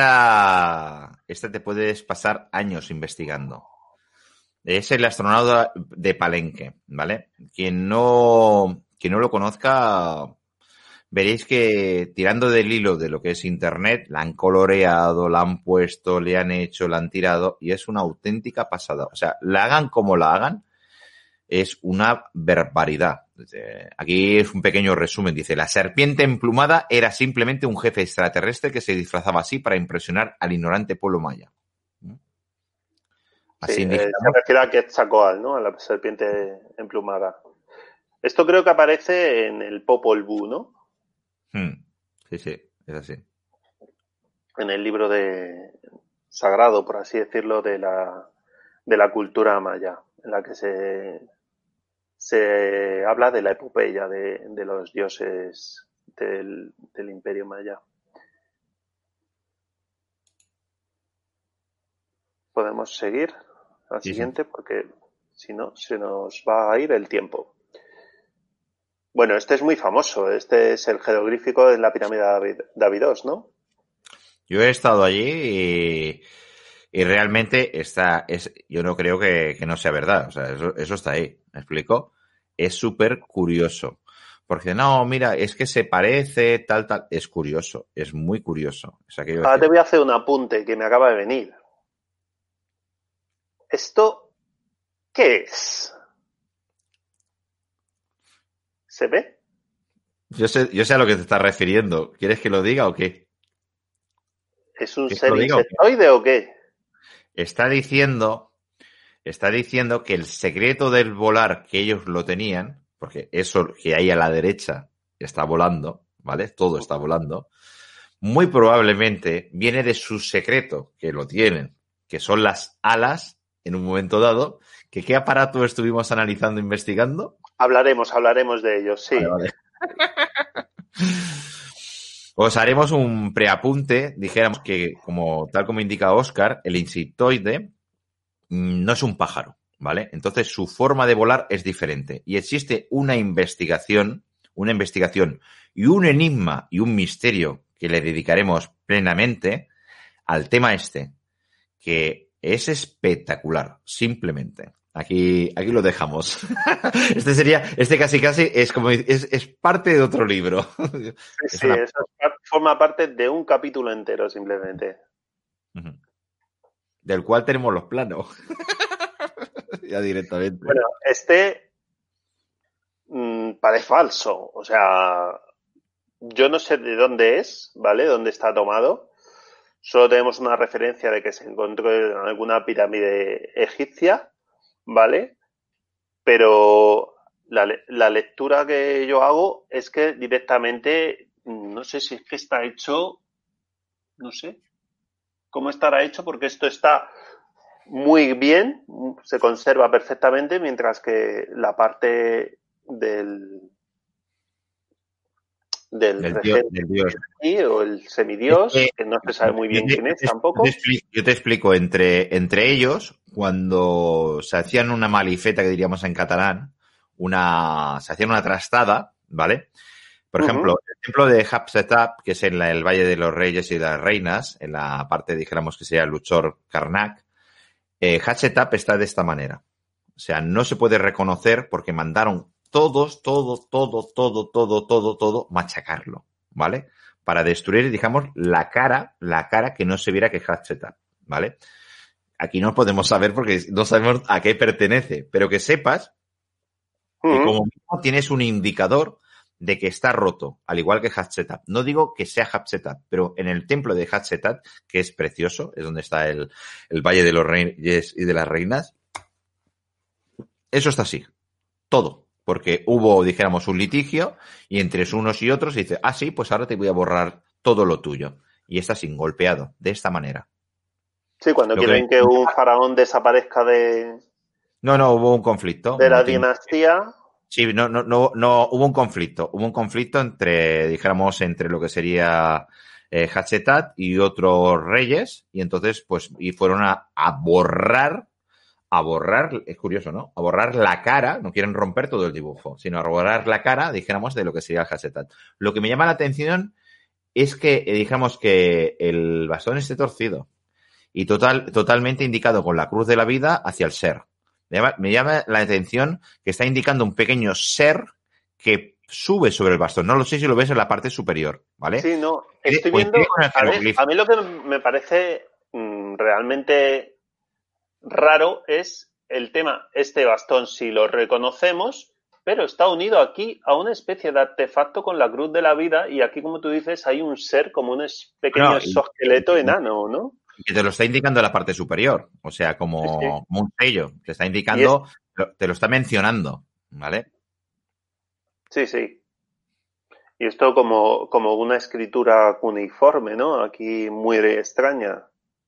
Speaker 1: te puedes pasar años investigando. Es el astronauta de Palenque, ¿vale? Quien no lo conozca, veréis que tirando del hilo de lo que es Internet, la han coloreado, la han puesto, le han hecho, la han tirado, y es una auténtica pasada. O sea, la hagan como la hagan, es una barbaridad. Aquí es un pequeño resumen. Dice, la serpiente emplumada era simplemente un jefe extraterrestre que se disfrazaba así para impresionar al ignorante pueblo maya.
Speaker 2: Así sí, se refiere a Quetzalcóatl, ¿no? A la serpiente emplumada. Esto creo que aparece en el Popol Vuh, ¿no?
Speaker 1: Sí, es así.
Speaker 2: En el libro sagrado, por así decirlo, de la cultura maya, en la que se habla de la epopeya de los dioses del Imperio Maya. Podemos seguir al
Speaker 1: Sí.
Speaker 2: siguiente porque si no se nos va a ir el tiempo. Bueno, este es muy famoso. Este es el jeroglífico en la pirámide de Abidos, ¿no?
Speaker 1: Yo he estado allí y realmente yo no creo que no sea verdad. O sea, eso está ahí. ¿Me explico? Es súper curioso. Porque no, mira, es que se parece, tal. Es curioso, es muy curioso. O sea, quiero
Speaker 2: Ahora te
Speaker 1: decir,
Speaker 2: voy a hacer un apunte que me acaba de venir. ¿Esto qué es? ¿Se ve?
Speaker 1: yo sé a lo que te estás refiriendo. ¿Quieres que lo diga o qué?
Speaker 2: ¿Es un
Speaker 1: ¿Quieres que
Speaker 2: ser
Speaker 1: lo diga o qué?
Speaker 2: insectoide o qué?
Speaker 1: Está diciendo, está diciendo que el secreto del volar que ellos lo tenían, porque eso que hay a la derecha está volando, ¿vale? Todo está volando. Muy probablemente viene de su secreto, que lo tienen, que son las alas, en un momento dado, que qué aparato estuvimos analizando, investigando.
Speaker 2: Hablaremos de ellos,
Speaker 1: Vale,
Speaker 2: sí.
Speaker 1: vale. Os haremos un preapunte, dijéramos que, como tal como indica Oscar, el insectoide no es un pájaro, ¿vale? Entonces su forma de volar es diferente y existe una investigación y un enigma y un misterio que le dedicaremos plenamente al tema este, que es espectacular, simplemente. Aquí lo dejamos. Este casi es como, es parte de otro libro.
Speaker 2: Sí,
Speaker 1: Es
Speaker 2: sí,
Speaker 1: una,
Speaker 2: eso forma parte de un capítulo entero simplemente.
Speaker 1: del cual tenemos los planos. Ya directamente.
Speaker 2: Bueno, este parece falso. O sea, yo no sé de dónde es, ¿vale? ¿Dónde está tomado? Solo tenemos una referencia de que se encontró en alguna pirámide egipcia, ¿vale? Pero la lectura que yo hago es que directamente, no sé si es que está hecho, no sé cómo estará hecho, porque esto está muy bien, se conserva perfectamente, mientras que la parte del regente
Speaker 1: Del dios.
Speaker 2: o el
Speaker 1: Es
Speaker 2: semidios,
Speaker 1: que
Speaker 2: que no se sabe muy bien quién es tampoco.
Speaker 1: yo te explico, entre ellos, cuando se hacían una malifeta, que diríamos en catalán, se hacían una trastada, ¿vale? Por ejemplo, el templo de Hatshepsut, que es en el Valle de los Reyes y de las Reinas, en la parte, dijéramos que sería Luchor Karnak, Hatshepsut está de esta manera. O sea, no se puede reconocer porque mandaron todo, machacarlo, ¿vale? Para destruir, digamos, la cara que no se viera que es Hatshepsut, ¿vale? Aquí no podemos saber porque no sabemos a qué pertenece, pero que sepas que como mismo tienes un indicador de que está roto, al igual que Hatshepsut. No digo que sea Hatshepsut, pero en el templo de Hatshepsut, que es precioso, es donde está el Valle de los Reyes y de las Reinas, eso está así, todo. Porque hubo, dijéramos, un litigio y entre unos y otros se dice, sí, pues ahora te voy a borrar todo lo tuyo. Y está sin golpeado, de esta manera.
Speaker 2: Sí, cuando
Speaker 1: Lo que
Speaker 2: quieren que un faraón desaparezca
Speaker 1: no, hubo un conflicto.
Speaker 2: de la dinastía.
Speaker 1: Sí, no, hubo un conflicto. Hubo un conflicto entre, dijéramos, entre lo que sería Hatshepsut y otros reyes, y entonces, pues, y fueron a borrar, es curioso, ¿no? A borrar la cara, no quieren romper todo el dibujo, sino a borrar la cara, dijéramos, de lo que sería el Hatshepsut. Lo que me llama la atención es que, dijéramos, que el bastón esté torcido y totalmente indicado con la cruz de la vida hacia el ser. Me llama la atención que está indicando un pequeño ser que sube sobre el bastón. No lo sé si lo ves en la parte superior, ¿vale?
Speaker 2: Sí, no, estoy viendo,
Speaker 1: Coincide con el jeroglífico.
Speaker 2: a mí lo que me parece realmente raro es el tema, este bastón, si lo reconocemos, pero está unido aquí a una especie de artefacto con la cruz de la vida y aquí, como tú dices, hay un ser como un pequeño
Speaker 1: No,
Speaker 2: exoesqueleto enano, ¿no?
Speaker 1: que te lo está indicando en la parte superior, o sea,
Speaker 2: Sí, sí.
Speaker 1: como un sello, te está
Speaker 2: Y es,
Speaker 1: indicando, te lo está mencionando, ¿vale?
Speaker 2: Sí, sí. Y esto como una escritura cuneiforme, ¿no? Aquí muy extraña.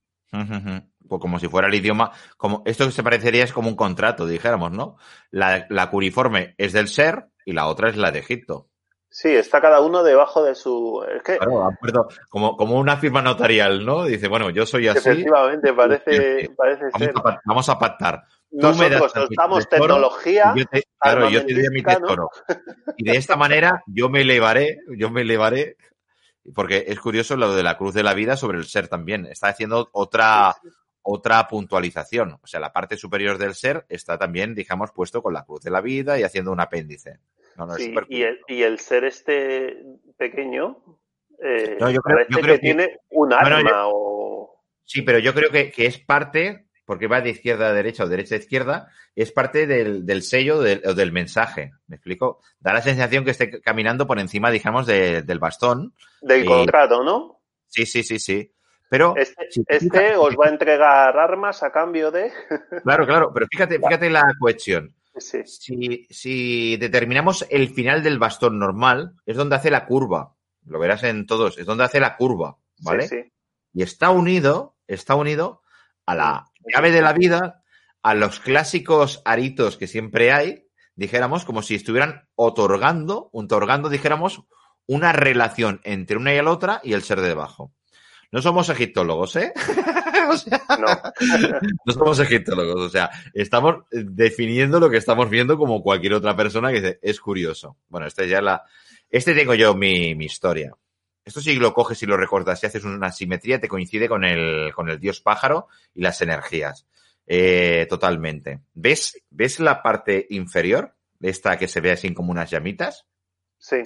Speaker 1: Pues como si fuera el idioma, como esto que se parecería es como un contrato, dijéramos, ¿no? La cuneiforme es del ser y la otra es la de Egipto.
Speaker 2: Sí, está cada uno debajo de su... Es que
Speaker 1: Claro, han puesto como una firma notarial, ¿no? Dice, bueno, yo soy así,
Speaker 2: efectivamente
Speaker 1: yo soy así.
Speaker 2: parece ser.
Speaker 1: Vamos a pactar. Tú me das
Speaker 2: Nosotros
Speaker 1: a mi
Speaker 2: usamos
Speaker 1: tesoro y
Speaker 2: tecnología
Speaker 1: claro, yo te doy a mi
Speaker 2: armamentística, ¿no?
Speaker 1: tesoro. Y de esta manera yo me elevaré, porque es curioso lo de la cruz de la vida sobre el ser también. Está haciendo
Speaker 2: Sí, sí.
Speaker 1: otra puntualización. O sea, la parte superior del ser está también, digamos, puesto con la cruz de la vida y haciendo un apéndice. No, no, es
Speaker 2: Sí,
Speaker 1: súper curioso.
Speaker 2: y el ser este pequeño
Speaker 1: No, yo
Speaker 2: parece
Speaker 1: creo
Speaker 2: que
Speaker 1: que,
Speaker 2: tiene un
Speaker 1: bueno,
Speaker 2: arma o...
Speaker 1: sí, pero yo creo que es parte, porque va de izquierda a derecha o derecha a izquierda, es parte del sello o del mensaje. ¿Me explico? Da la sensación que esté caminando por encima, digamos, del bastón.
Speaker 2: del
Speaker 1: Eh,
Speaker 2: contrato, ¿no?
Speaker 1: sí, sí, sí, sí. Pero, si te fijas,
Speaker 2: Este os va a entregar armas a cambio de...
Speaker 1: claro, claro, pero fíjate la cuestión.
Speaker 2: Sí,
Speaker 1: Si determinamos el final del bastón normal, es donde hace la curva. Lo verás en todos, es donde hace la curva,
Speaker 2: sí,
Speaker 1: ¿vale?
Speaker 2: sí.
Speaker 1: Y está unido a la
Speaker 2: Aquí
Speaker 1: llave de
Speaker 2: está.
Speaker 1: la vida, a los clásicos aritos que siempre hay, dijéramos, como si estuvieran otorgando, dijéramos, una relación entre una y la otra y el ser de debajo. No somos egiptólogos, ¿eh? O sea,
Speaker 2: No.
Speaker 1: no somos egiptólogos, o sea, estamos definiendo lo que estamos viendo como cualquier otra persona que dice, es curioso. Bueno, este tengo yo mi historia. Esto si lo coges y lo recortas y haces una simetría, te coincide con el dios pájaro y las energías. Totalmente. ¿Ves la parte inferior? Esta que se ve así como unas llamitas.
Speaker 2: Sí.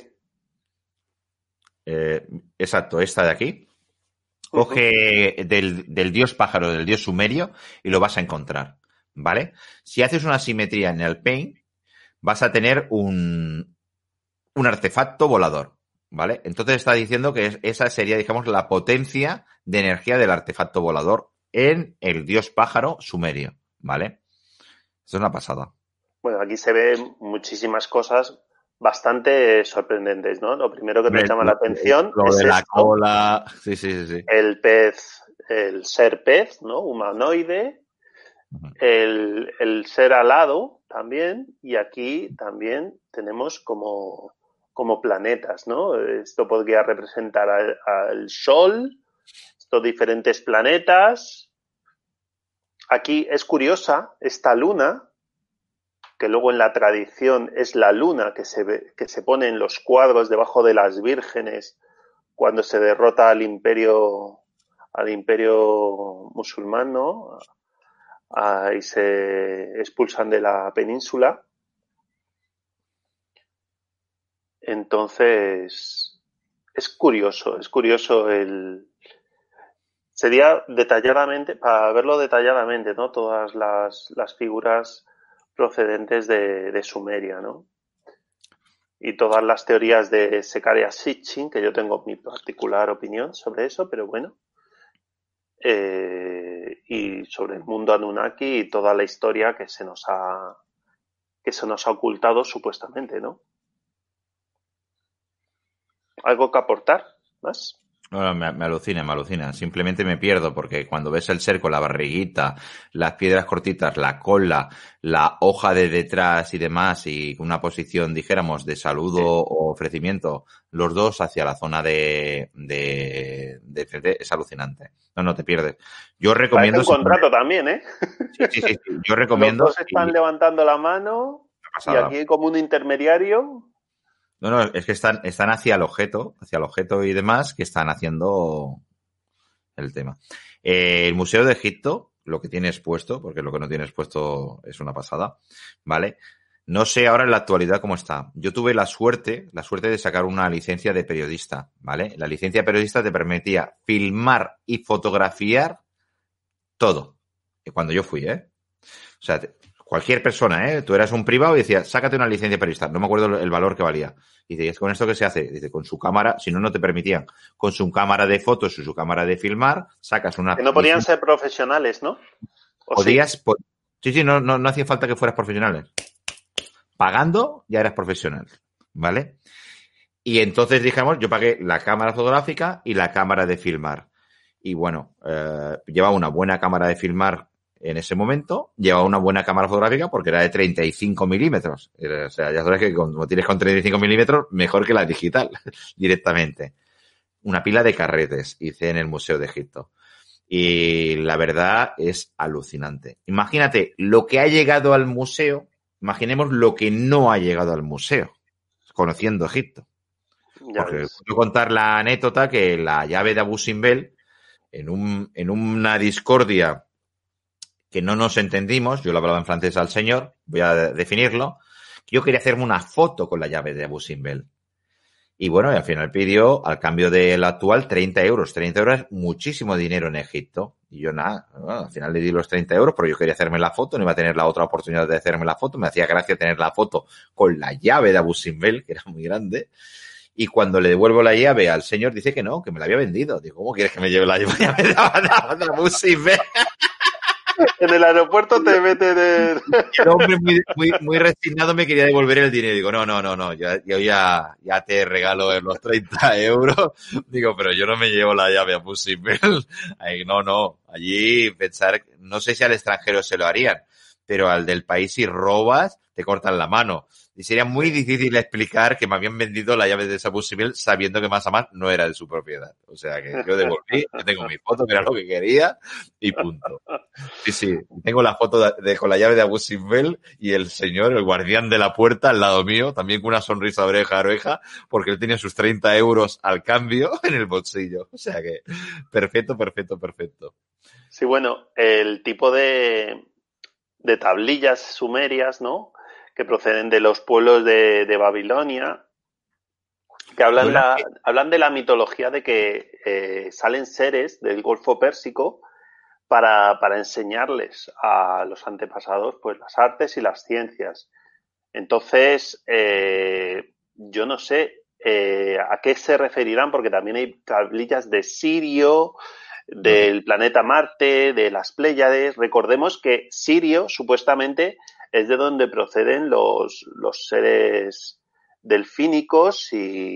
Speaker 1: Exacto, esta de aquí.
Speaker 2: Ujú.
Speaker 1: Coge del dios pájaro, del dios sumerio, y lo vas a encontrar, ¿vale? Si haces una simetría en el Paint, vas a tener un artefacto volador, ¿vale? Entonces está diciendo que esa sería, digamos, la potencia de energía del artefacto volador en el dios pájaro sumerio, ¿vale? Esto es una pasada.
Speaker 2: Bueno, aquí se ven muchísimas cosas bastante sorprendentes, ¿no? Lo primero que me
Speaker 1: Hombre,
Speaker 2: llama la atención
Speaker 1: lo
Speaker 2: es
Speaker 1: de la
Speaker 2: esto,
Speaker 1: cola, sí, sí, sí, sí.
Speaker 2: el pez, el ser pez, ¿no? Humanoide, el ser alado también, y aquí también tenemos como planetas, ¿no? Esto podría representar al Sol, estos diferentes planetas. Aquí es curiosa esta luna, que luego en la tradición es la luna que se pone en los cuadros debajo de las vírgenes cuando se derrota al imperio musulmán, ¿no? Y se expulsan de la península. Entonces, es curioso sería detalladamente, para verlo detalladamente, ¿no? Todas las figuras procedentes de Sumeria, ¿no? Y todas las teorías de Sekaria Sitchin, que yo tengo mi particular opinión sobre eso, pero bueno. Y sobre el mundo Anunnaki y toda la historia que se nos ha ocultado supuestamente, ¿no? ¿Algo que aportar más?
Speaker 1: No, me alucina, me alucina. Simplemente me pierdo porque cuando ves el ser con la barriguita, las piedras cortitas, la cola, la hoja de detrás y demás, y una posición, dijéramos, de saludo
Speaker 2: Sí.
Speaker 1: o ofrecimiento, los dos hacia la zona de CD, es alucinante. No, no te pierdes. Yo
Speaker 2: Parece
Speaker 1: recomiendo,
Speaker 2: un contrato también, ¿eh?
Speaker 1: sí, sí, sí, sí, yo
Speaker 2: Los
Speaker 1: recomiendo,
Speaker 2: dos
Speaker 1: y
Speaker 2: están levantando la mano
Speaker 1: una
Speaker 2: y aquí
Speaker 1: pasada.
Speaker 2: hay como un intermediario.
Speaker 1: No, no, es que están hacia el objeto y demás que están haciendo el tema. El Museo de Egipto, lo que tienes puesto, porque lo que no tienes puesto es una pasada, ¿vale? No sé ahora en la actualidad cómo está. Yo tuve la suerte de sacar una licencia de periodista, ¿vale? La licencia de periodista te permitía filmar y fotografiar todo. Cuando yo fui, ¿eh? O sea, cualquier persona, ¿eh? Tú eras un privado y decías, sácate una licencia de periodista. No me acuerdo el valor que valía. Y dices, ¿con esto qué se hace? Dice, con su cámara, si no, no te permitían. Con su cámara de fotos y su cámara de filmar, sacas
Speaker 2: Que
Speaker 1: una
Speaker 2: no podían
Speaker 1: licencia.
Speaker 2: ser profesionales, ¿no? ¿O sí?
Speaker 1: Podías, sí, sí, no hacía falta que fueras profesional. Pagando, ya eras profesional. ¿vale? Y entonces dijimos, yo pagué la cámara fotográfica y la cámara de filmar. Y bueno, llevaba una buena cámara de filmar en ese momento, llevaba una buena cámara fotográfica porque era de 35 milímetros. O sea, ya sabes que como tienes con 35 milímetros, mejor que la digital, directamente. Una pila de carretes hice en el Museo de Egipto. Y la verdad es alucinante. Imagínate lo que ha llegado al museo, imaginemos lo que no ha llegado al museo, conociendo Egipto.
Speaker 2: Ya
Speaker 1: Porque
Speaker 2: ves.
Speaker 1: puedo contar la anécdota que la llave de Abu Simbel, en una discordia que no nos entendimos, yo le hablaba en francés al señor, voy a definirlo, yo quería hacerme una foto con la llave de Abu Simbel. Y bueno, y al final pidió, al cambio del actual, 30 euros. 30 euros es muchísimo dinero en Egipto. Y yo nada, bueno, al final le di los 30 euros, pero yo quería hacerme la foto, no iba a tener la otra oportunidad de hacerme la foto. Me hacía gracia tener la foto con la llave de Abu Simbel, que era muy grande. Y cuando le devuelvo la llave al señor, dice que no, que me la había vendido. Digo, ¿cómo quieres que me lleve la llave de Abu Simbel?
Speaker 2: En el aeropuerto te meten en...
Speaker 1: El hombre muy resignado me quería devolver el dinero. Digo, no, yo ya te regalo los 30 euros. Digo, pero yo no me llevo la llave a Pussybell. No. Allí pensar, no sé si al extranjero se lo harían, pero al del país si robas, te cortan la mano. Y sería muy difícil explicar que me habían vendido la llave de esa Pussybell sabiendo que más a más no era de su propiedad. O sea que yo devolví, yo tengo mi foto, que era lo que quería, y punto. Sí, tengo la foto con la llave de Abu Simbel y el señor, el guardián de la puerta al lado mío, también con una sonrisa de oreja a oreja, porque él tenía sus 30 euros al cambio en el bolsillo. O sea que, perfecto.
Speaker 2: Sí, bueno, el tipo de tablillas sumerias, ¿no? Que proceden de los pueblos de Babilonia, que
Speaker 1: Bueno,
Speaker 2: hablan de la mitología de que salen seres del Golfo Pérsico para enseñarles a los antepasados pues las artes y las ciencias. Entonces, yo no sé a qué se referirán, porque también hay tablillas de Sirio, del planeta Marte, de las Pléyades. Recordemos que Sirio supuestamente es de donde proceden los seres delfínicos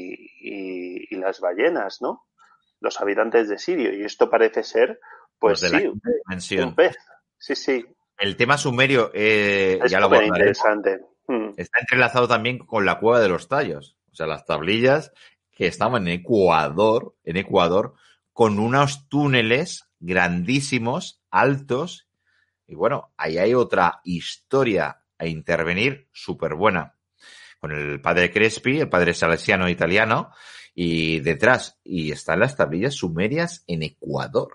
Speaker 2: y las ballenas, ¿no? Los habitantes de Sirio. Y esto parece ser,
Speaker 1: los
Speaker 2: pues
Speaker 1: de la
Speaker 2: sí,
Speaker 1: quinta
Speaker 2: un
Speaker 1: dimensión.
Speaker 2: pez. Sí, sí.
Speaker 1: El tema sumerio,
Speaker 2: Es
Speaker 1: ya lo
Speaker 2: súper
Speaker 1: abordaremos,
Speaker 2: interesante.
Speaker 1: está entrelazado también con la cueva de los tallos. O sea, las tablillas que estaban en Ecuador, con unos túneles grandísimos, altos. Y bueno, ahí hay otra historia a intervenir súper buena. Con el padre Crespi, el padre salesiano italiano, y detrás, y están las tablillas sumerias en Ecuador.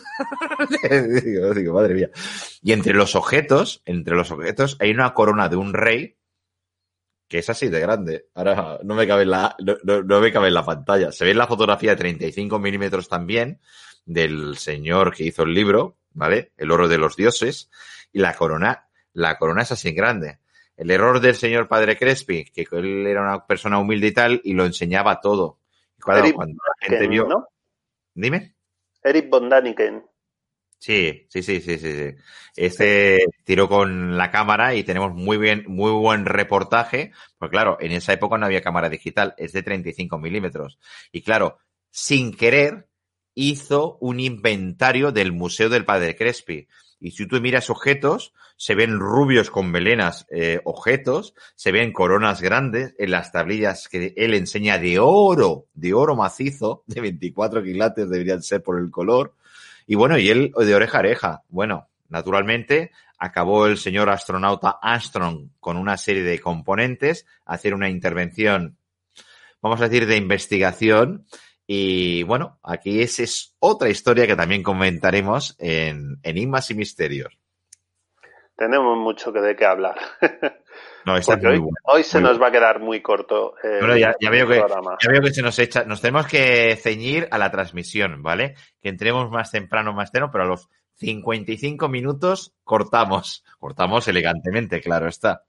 Speaker 1: digo, madre mía. Y entre los objetos, hay una corona de un rey que es así de grande. Ahora no me cabe no me cabe en la pantalla. Se ve en la fotografía de 35 milímetros también del señor que hizo el libro, ¿vale? El oro de los dioses. Y la corona es así en grande. El error del señor Padre Crespi, que él era una persona humilde y tal, y lo enseñaba todo. Y claro,
Speaker 2: Eric
Speaker 1: cuando la gente
Speaker 2: Daniken,
Speaker 1: vio...
Speaker 2: ¿no?
Speaker 1: Dime.
Speaker 2: Eric von Daniken.
Speaker 1: Sí. Este tiró con la cámara y tenemos muy buen reportaje. Pues claro, en esa época no había cámara digital, es de 35 milímetros. Y claro, sin querer, hizo un inventario del Museo del Padre Crespi. Y si tú miras objetos, se ven rubios con melenas, objetos, se ven coronas grandes en las tablillas que él enseña de oro macizo, de 24 quilates deberían ser por el color. Y bueno, y él de oreja a oreja. Bueno, naturalmente acabó el señor astronauta Armstrong con una serie de componentes, hacer una intervención, vamos a decir, de investigación. Y bueno, aquí es otra historia que también comentaremos en Enigmas y Misterios.
Speaker 2: Tenemos mucho de qué hablar.
Speaker 1: No, esta es
Speaker 2: Porque
Speaker 1: muy buena.
Speaker 2: hoy se
Speaker 1: Muy
Speaker 2: nos
Speaker 1: buena.
Speaker 2: va a quedar muy corto
Speaker 1: Bueno,
Speaker 2: el programa.
Speaker 1: ya veo que se nos echa, nos tenemos que ceñir a la transmisión, ¿vale? Que entremos más temprano, pero a los 55 minutos cortamos. Cortamos elegantemente, claro está.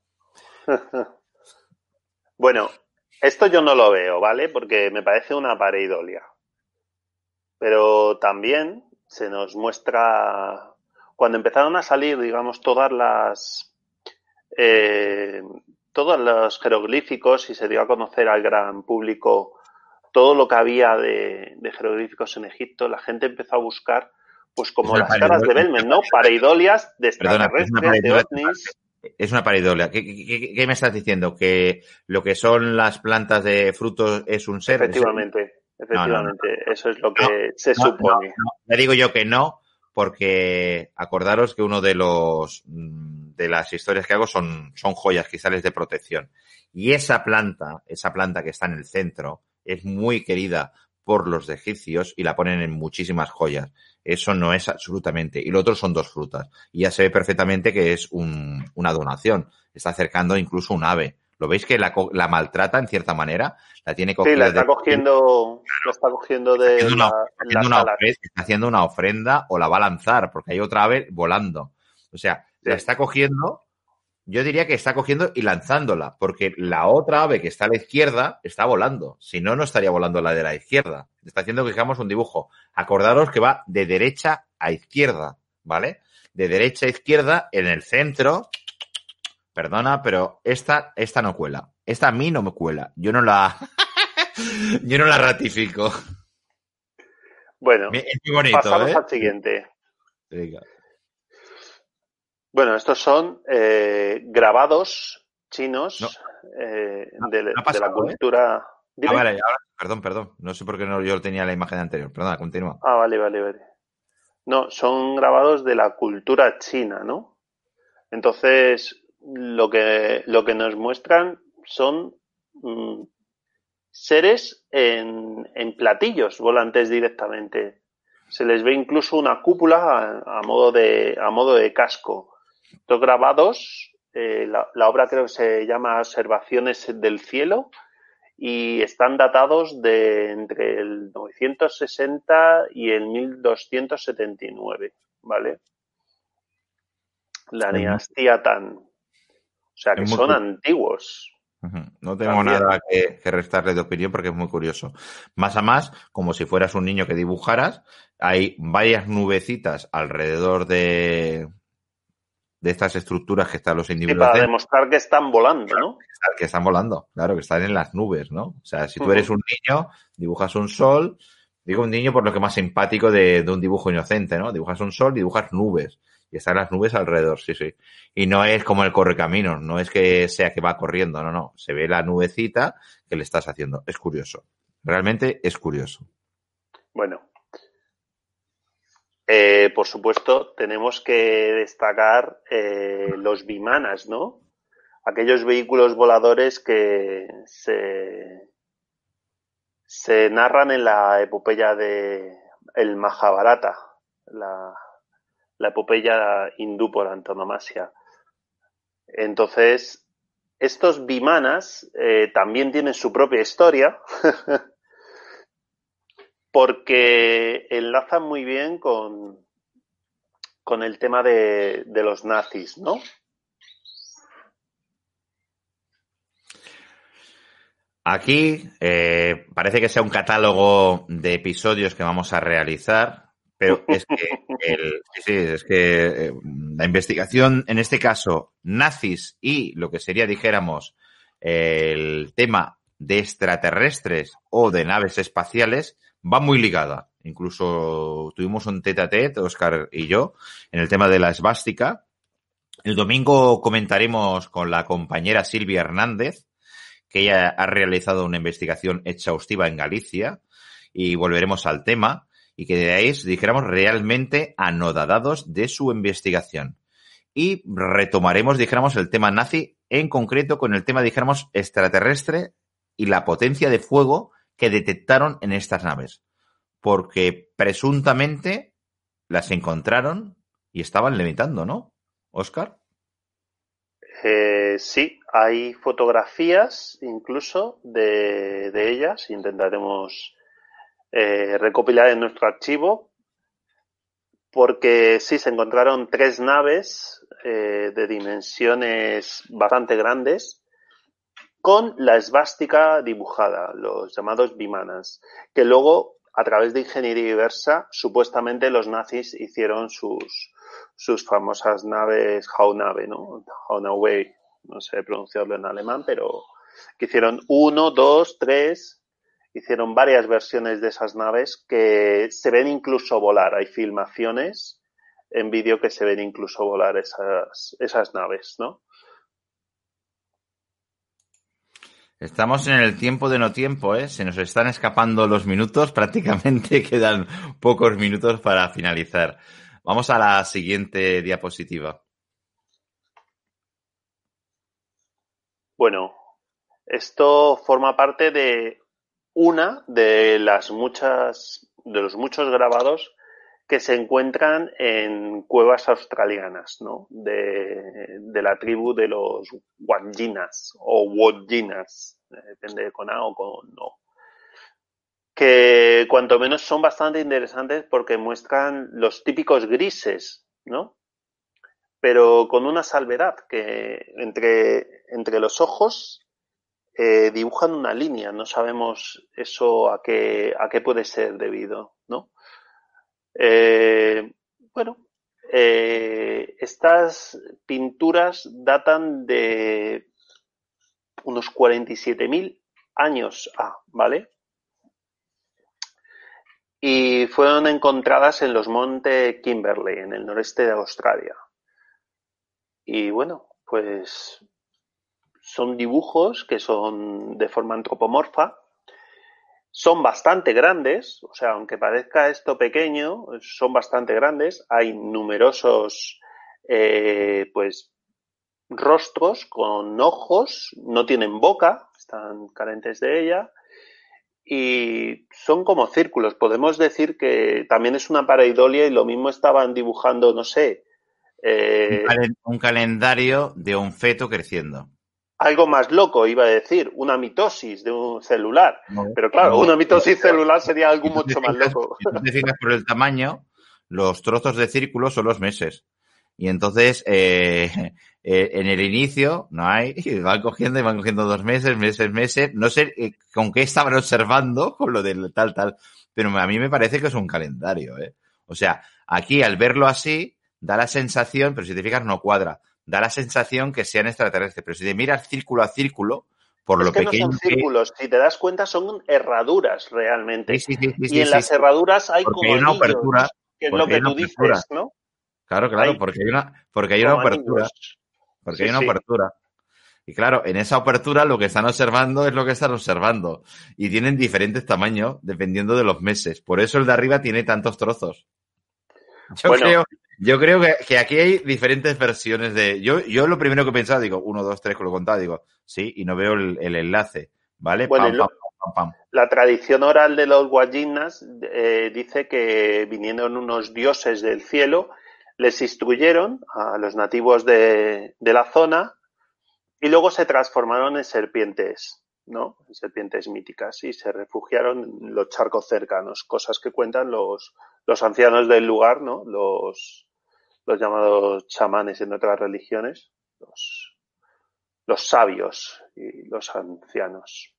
Speaker 2: Bueno, esto yo no lo veo, ¿vale? Porque me parece una pareidolia. Pero también se nos cuando empezaron a salir, digamos, todas las todos los jeroglíficos y se dio a conocer al gran público todo lo que había de jeroglíficos en Egipto, la gente empezó a buscar, pues como las caras de Belmen, ¿no? Pareidolias de extraterrestres, de ovnis.
Speaker 1: Es una pareidolia. ¿Qué me estás diciendo? ¿Que lo que son las plantas de frutos es un ser?
Speaker 2: Efectivamente, efectivamente. No. Eso es lo que se supone.
Speaker 1: Le digo yo que no, porque acordaros que uno de las historias que hago son joyas, cristales de protección. Y esa planta que está en el centro, es muy querida por los egipcios y la ponen en muchísimas joyas. Eso no es absolutamente. Y lo otro son 2 frutas. Y ya se ve perfectamente que es una donación. Está acercando incluso un ave. ¿Lo veis que la maltrata en cierta manera? La tiene cogida.
Speaker 2: Sí, la está cogiendo de
Speaker 1: está haciendo una ofrenda o la va a lanzar porque hay otra ave volando. O sea, sí. La está cogiendo. Yo diría que está cogiendo y lanzándola, porque la otra ave que está a la izquierda está volando. Si no, no estaría volando la de la izquierda. Está haciendo que hagamos un dibujo. Acordaros que va de derecha a izquierda, ¿vale? De derecha a izquierda, en el centro. Perdona, pero esta no cuela. Esta a mí no me cuela. Yo no la ratifico.
Speaker 2: Bueno,
Speaker 1: es muy bonito,
Speaker 2: pasamos al siguiente.
Speaker 1: Venga.
Speaker 2: Bueno, estos son grabados chinos de la cultura.
Speaker 1: Vale, ahora, perdón. No sé por qué yo tenía la imagen anterior. Perdona, continúa.
Speaker 2: Vale. No, son grabados de la cultura china, ¿no? Entonces, lo que nos muestran son seres en platillos volantes directamente. Se les ve incluso una cúpula a modo de casco. Estos grabados, la obra creo que se llama Observaciones del cielo y están datados de entre el 960 y el 1279, ¿vale? La dinastía Tang. O sea que son antiguos.
Speaker 1: No tengo nada que restarle de opinión porque es muy curioso. Más a más, como si fueras un niño que dibujaras, hay varias nubecitas alrededor de estas estructuras que están los individuos.
Speaker 2: Sí, para demostrar que están volando, ¿no?
Speaker 1: Que están volando, claro, que están en las nubes, ¿no? O sea, si tú eres un niño, dibujas un sol, digo un niño por lo que más simpático de un dibujo inocente, ¿no? Dibujas un sol, dibujas nubes. Y están las nubes alrededor, sí. Y no es como el correcaminos, no es que sea que va corriendo, no. Se ve la nubecita que le estás haciendo. Es curioso. Realmente es curioso.
Speaker 2: Bueno. Por supuesto, tenemos que destacar los vimanas, ¿no? Aquellos vehículos voladores que se narran en la epopeya de el Mahabharata, la epopeya hindú por antonomasia. Entonces, estos vimanas también tienen su propia historia porque enlazan muy bien con el tema de los nazis, ¿no?
Speaker 1: Aquí parece que sea un catálogo de episodios que vamos a realizar, pero es que la investigación, en este caso, nazis y lo que sería, dijéramos, el tema de extraterrestres o de naves espaciales va muy ligada. Incluso tuvimos un tete-a-tete, Óscar y yo, en el tema de la esvástica. El domingo comentaremos con la compañera Silvia Hernández, que ella ha realizado una investigación exhaustiva en Galicia, y volveremos al tema y quedaréis, dijéramos, realmente anodadados de su investigación. Y retomaremos, dijéramos, el tema nazi, en concreto con el tema, dijéramos, extraterrestre y la potencia de fuego que detectaron en estas naves. Porque presuntamente las encontraron y estaban levitando, ¿no, Óscar?
Speaker 2: Sí, hay fotografías incluso de ellas. Intentaremos recopilar en nuestro archivo porque sí, se encontraron 3 naves de dimensiones bastante grandes con la esvástica dibujada, los llamados vimanas, que luego, a través de ingeniería diversa, supuestamente los nazis hicieron sus famosas naves Haunave, ¿no? Haunaway. no sé pronunciarlo en alemán, pero que hicieron 1, 2, 3, hicieron varias versiones de esas naves que se ven incluso volar. Hay filmaciones en vídeo que se ven incluso volar esas naves, ¿no?
Speaker 1: Estamos en el tiempo de no tiempo, ¿eh? Se nos están escapando los minutos, prácticamente quedan pocos minutos para finalizar. Vamos a la siguiente diapositiva.
Speaker 2: Bueno, esto forma parte de una de los muchos grabados que se encuentran en cuevas australianas, ¿no? De la tribu de los Wandjinas o Wodjinas, depende de con A o con O. Que cuanto menos son bastante interesantes porque muestran los típicos grises, ¿no? Pero con una salvedad, que entre los ojos dibujan una línea, no sabemos eso a qué puede ser debido, ¿no? Bueno, estas pinturas datan de unos 47.000 años ¿vale? Y fueron encontradas en los montes Kimberley, en el noreste de Australia. Y bueno, pues son dibujos que son de forma antropomorfa, son bastante grandes, o sea, aunque parezca esto pequeño, son bastante grandes. Hay numerosos, pues, rostros con ojos, no tienen boca, están carentes de ella, y son como círculos. Podemos decir que también es una pareidolia y lo mismo estaban dibujando, no sé.
Speaker 1: Un calendario de un feto creciendo.
Speaker 2: Algo más loco, iba a decir, una mitosis de un celular. Pero claro, una mitosis celular sería algo mucho más loco.
Speaker 1: Si tú te fijas por el tamaño, los trozos de círculo son los meses. Y entonces, en el inicio, no hay, y van cogiendo 2 meses. No sé con qué estaban observando, con lo del tal, pero a mí me parece que es un calendario, ¿eh? O sea, aquí al verlo así, da la sensación, pero si te fijas no cuadra, da la sensación que sean extraterrestres. Pero si te miras círculo a círculo, por
Speaker 2: es
Speaker 1: lo
Speaker 2: que
Speaker 1: pequeño
Speaker 2: no son círculos, si te das cuenta son herraduras realmente.
Speaker 1: Sí,
Speaker 2: y en las herraduras hay
Speaker 1: porque
Speaker 2: como
Speaker 1: hay una
Speaker 2: anillos,
Speaker 1: apertura,
Speaker 2: que es lo que tú dices, ¿no?
Speaker 1: Claro, porque hay una
Speaker 2: como
Speaker 1: apertura.
Speaker 2: anillos.
Speaker 1: Porque
Speaker 2: Sí,
Speaker 1: hay una
Speaker 2: sí.
Speaker 1: apertura. Y claro, en esa apertura lo que están observando es lo que están observando. Y tienen diferentes tamaños dependiendo de los meses. Por eso el de arriba tiene tantos trozos. Yo creo que aquí hay diferentes versiones de... Yo lo primero que he pensado, digo, 1, 2, 3, que lo he contado, digo, sí, y no veo el enlace, ¿vale?
Speaker 2: Bueno, la tradición oral de los Wandjinas dice que vinieron unos dioses del cielo, les instruyeron a los nativos de la zona y luego se transformaron en serpientes, ¿no? En serpientes míticas, y se refugiaron en los charcos cercanos, cosas que cuentan los ancianos del lugar, ¿no? Los llamados chamanes en otras religiones, los sabios y los ancianos.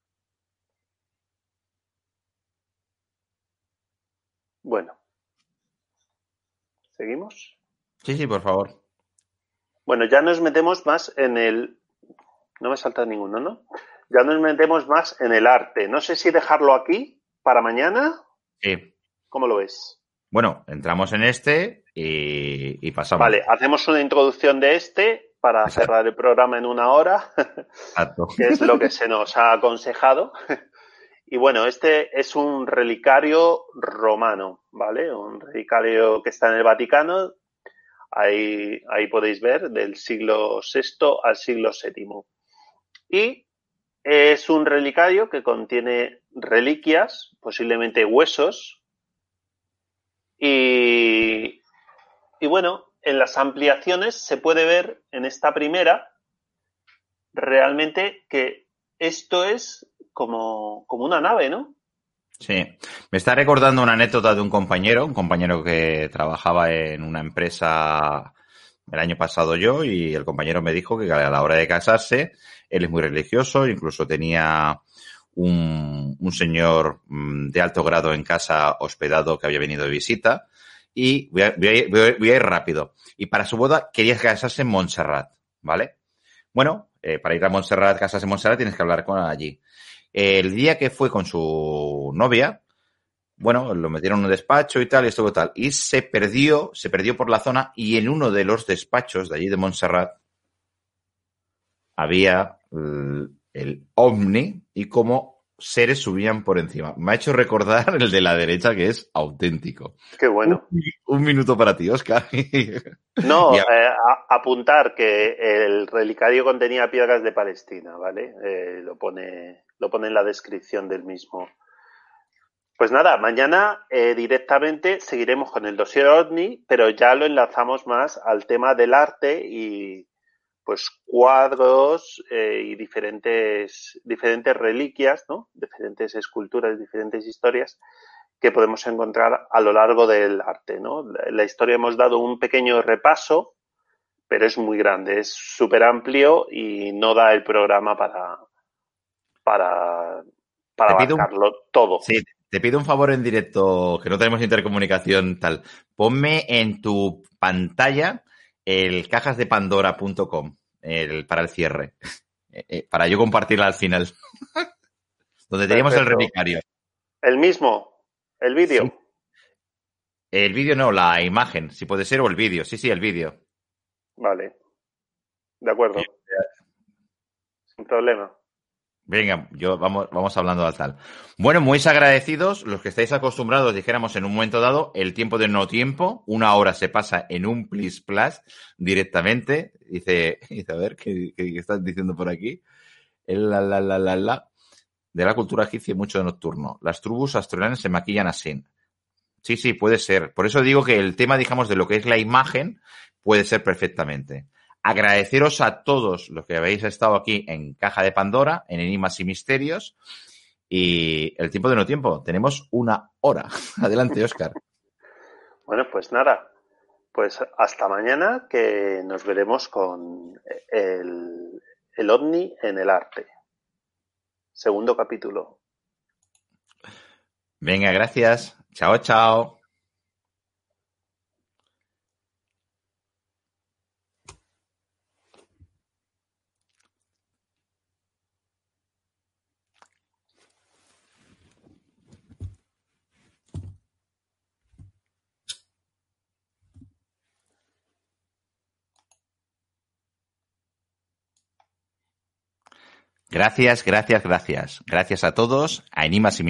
Speaker 2: Bueno, ¿seguimos?
Speaker 1: Sí, por favor.
Speaker 2: Bueno, ya nos metemos más en el... No me salta ninguno, ¿no? Ya nos metemos más en el arte. No sé si dejarlo aquí para mañana.
Speaker 1: Sí.
Speaker 2: ¿Cómo lo ves?
Speaker 1: Bueno, entramos en este y pasamos.
Speaker 2: Vale, hacemos una introducción de este para cerrar el programa en 1 hora,
Speaker 1: Exacto.
Speaker 2: que es lo que se nos ha aconsejado. Y bueno, este es un relicario romano, ¿vale? Un relicario que está en el Vaticano. Ahí podéis ver, del siglo VI al siglo VII. Y es un relicario que contiene reliquias, posiblemente huesos. Y bueno, en las ampliaciones se puede ver en esta primera realmente que esto es como una nave, ¿no?
Speaker 1: Sí, me está recordando una anécdota de un compañero que trabajaba en una empresa el año pasado yo, y el compañero me dijo que a la hora de casarse, él es muy religioso, incluso tenía un señor de alto grado en casa hospedado que había venido de visita, y voy a ir rápido. Y para su boda quería casarse en Montserrat, ¿vale? Bueno, para ir a Montserrat, casas de Montserrat, tienes que hablar con allí. El día que fue con su novia, bueno, lo metieron en un despacho y tal, y estuvo tal. Y se perdió por la zona, y en uno de los despachos de allí de Montserrat había el ovni y cómo seres subían por encima. Me ha hecho recordar el de la derecha, que es auténtico.
Speaker 2: Qué bueno.
Speaker 1: Un minuto para ti, Óscar.
Speaker 2: No, apuntar que el relicario contenía piedras de Palestina, ¿vale? Lo pone en la descripción del mismo. Pues nada, mañana directamente seguiremos con el dossier OVNI, pero ya lo enlazamos más al tema del arte y pues cuadros y diferentes reliquias, ¿no? Diferentes esculturas, diferentes historias que podemos encontrar a lo largo del arte, ¿no? La historia hemos dado un pequeño repaso, pero es muy grande, es súper amplio y no da el programa para abarcarlo todo.
Speaker 1: Sí, te pido un favor en directo, que no tenemos intercomunicación tal. Ponme en tu pantalla el cajasdepandora.com para el cierre, para yo compartirla al final, donde teníamos el relicario.
Speaker 2: ¿El mismo? ¿El vídeo?
Speaker 1: Sí. El vídeo no, la imagen, si puede ser, o el vídeo. Sí, el vídeo.
Speaker 2: Vale. De acuerdo. Sin problema.
Speaker 1: Venga, vamos hablando al tal. Bueno, muy agradecidos, los que estáis acostumbrados, dijéramos en un momento dado, el tiempo de no tiempo, 1 hora se pasa en un plis plas directamente. Dice, a ver, ¿qué estás diciendo por aquí? De la cultura egipcia mucho de nocturno. Las tribus australianas se maquillan así. Sí, puede ser. Por eso digo que el tema, digamos, de lo que es la imagen puede ser perfectamente. Agradeceros a todos los que habéis estado aquí en Caja de Pandora, en Enigmas y Misterios. Y el tiempo de no tiempo. Tenemos 1 hora. Adelante, Óscar.
Speaker 2: Bueno, pues nada. Pues hasta mañana, que nos veremos con el OVNI en el arte. Segundo capítulo.
Speaker 1: Venga, gracias. Chao, chao. Gracias. Gracias a todos, a Enigmas y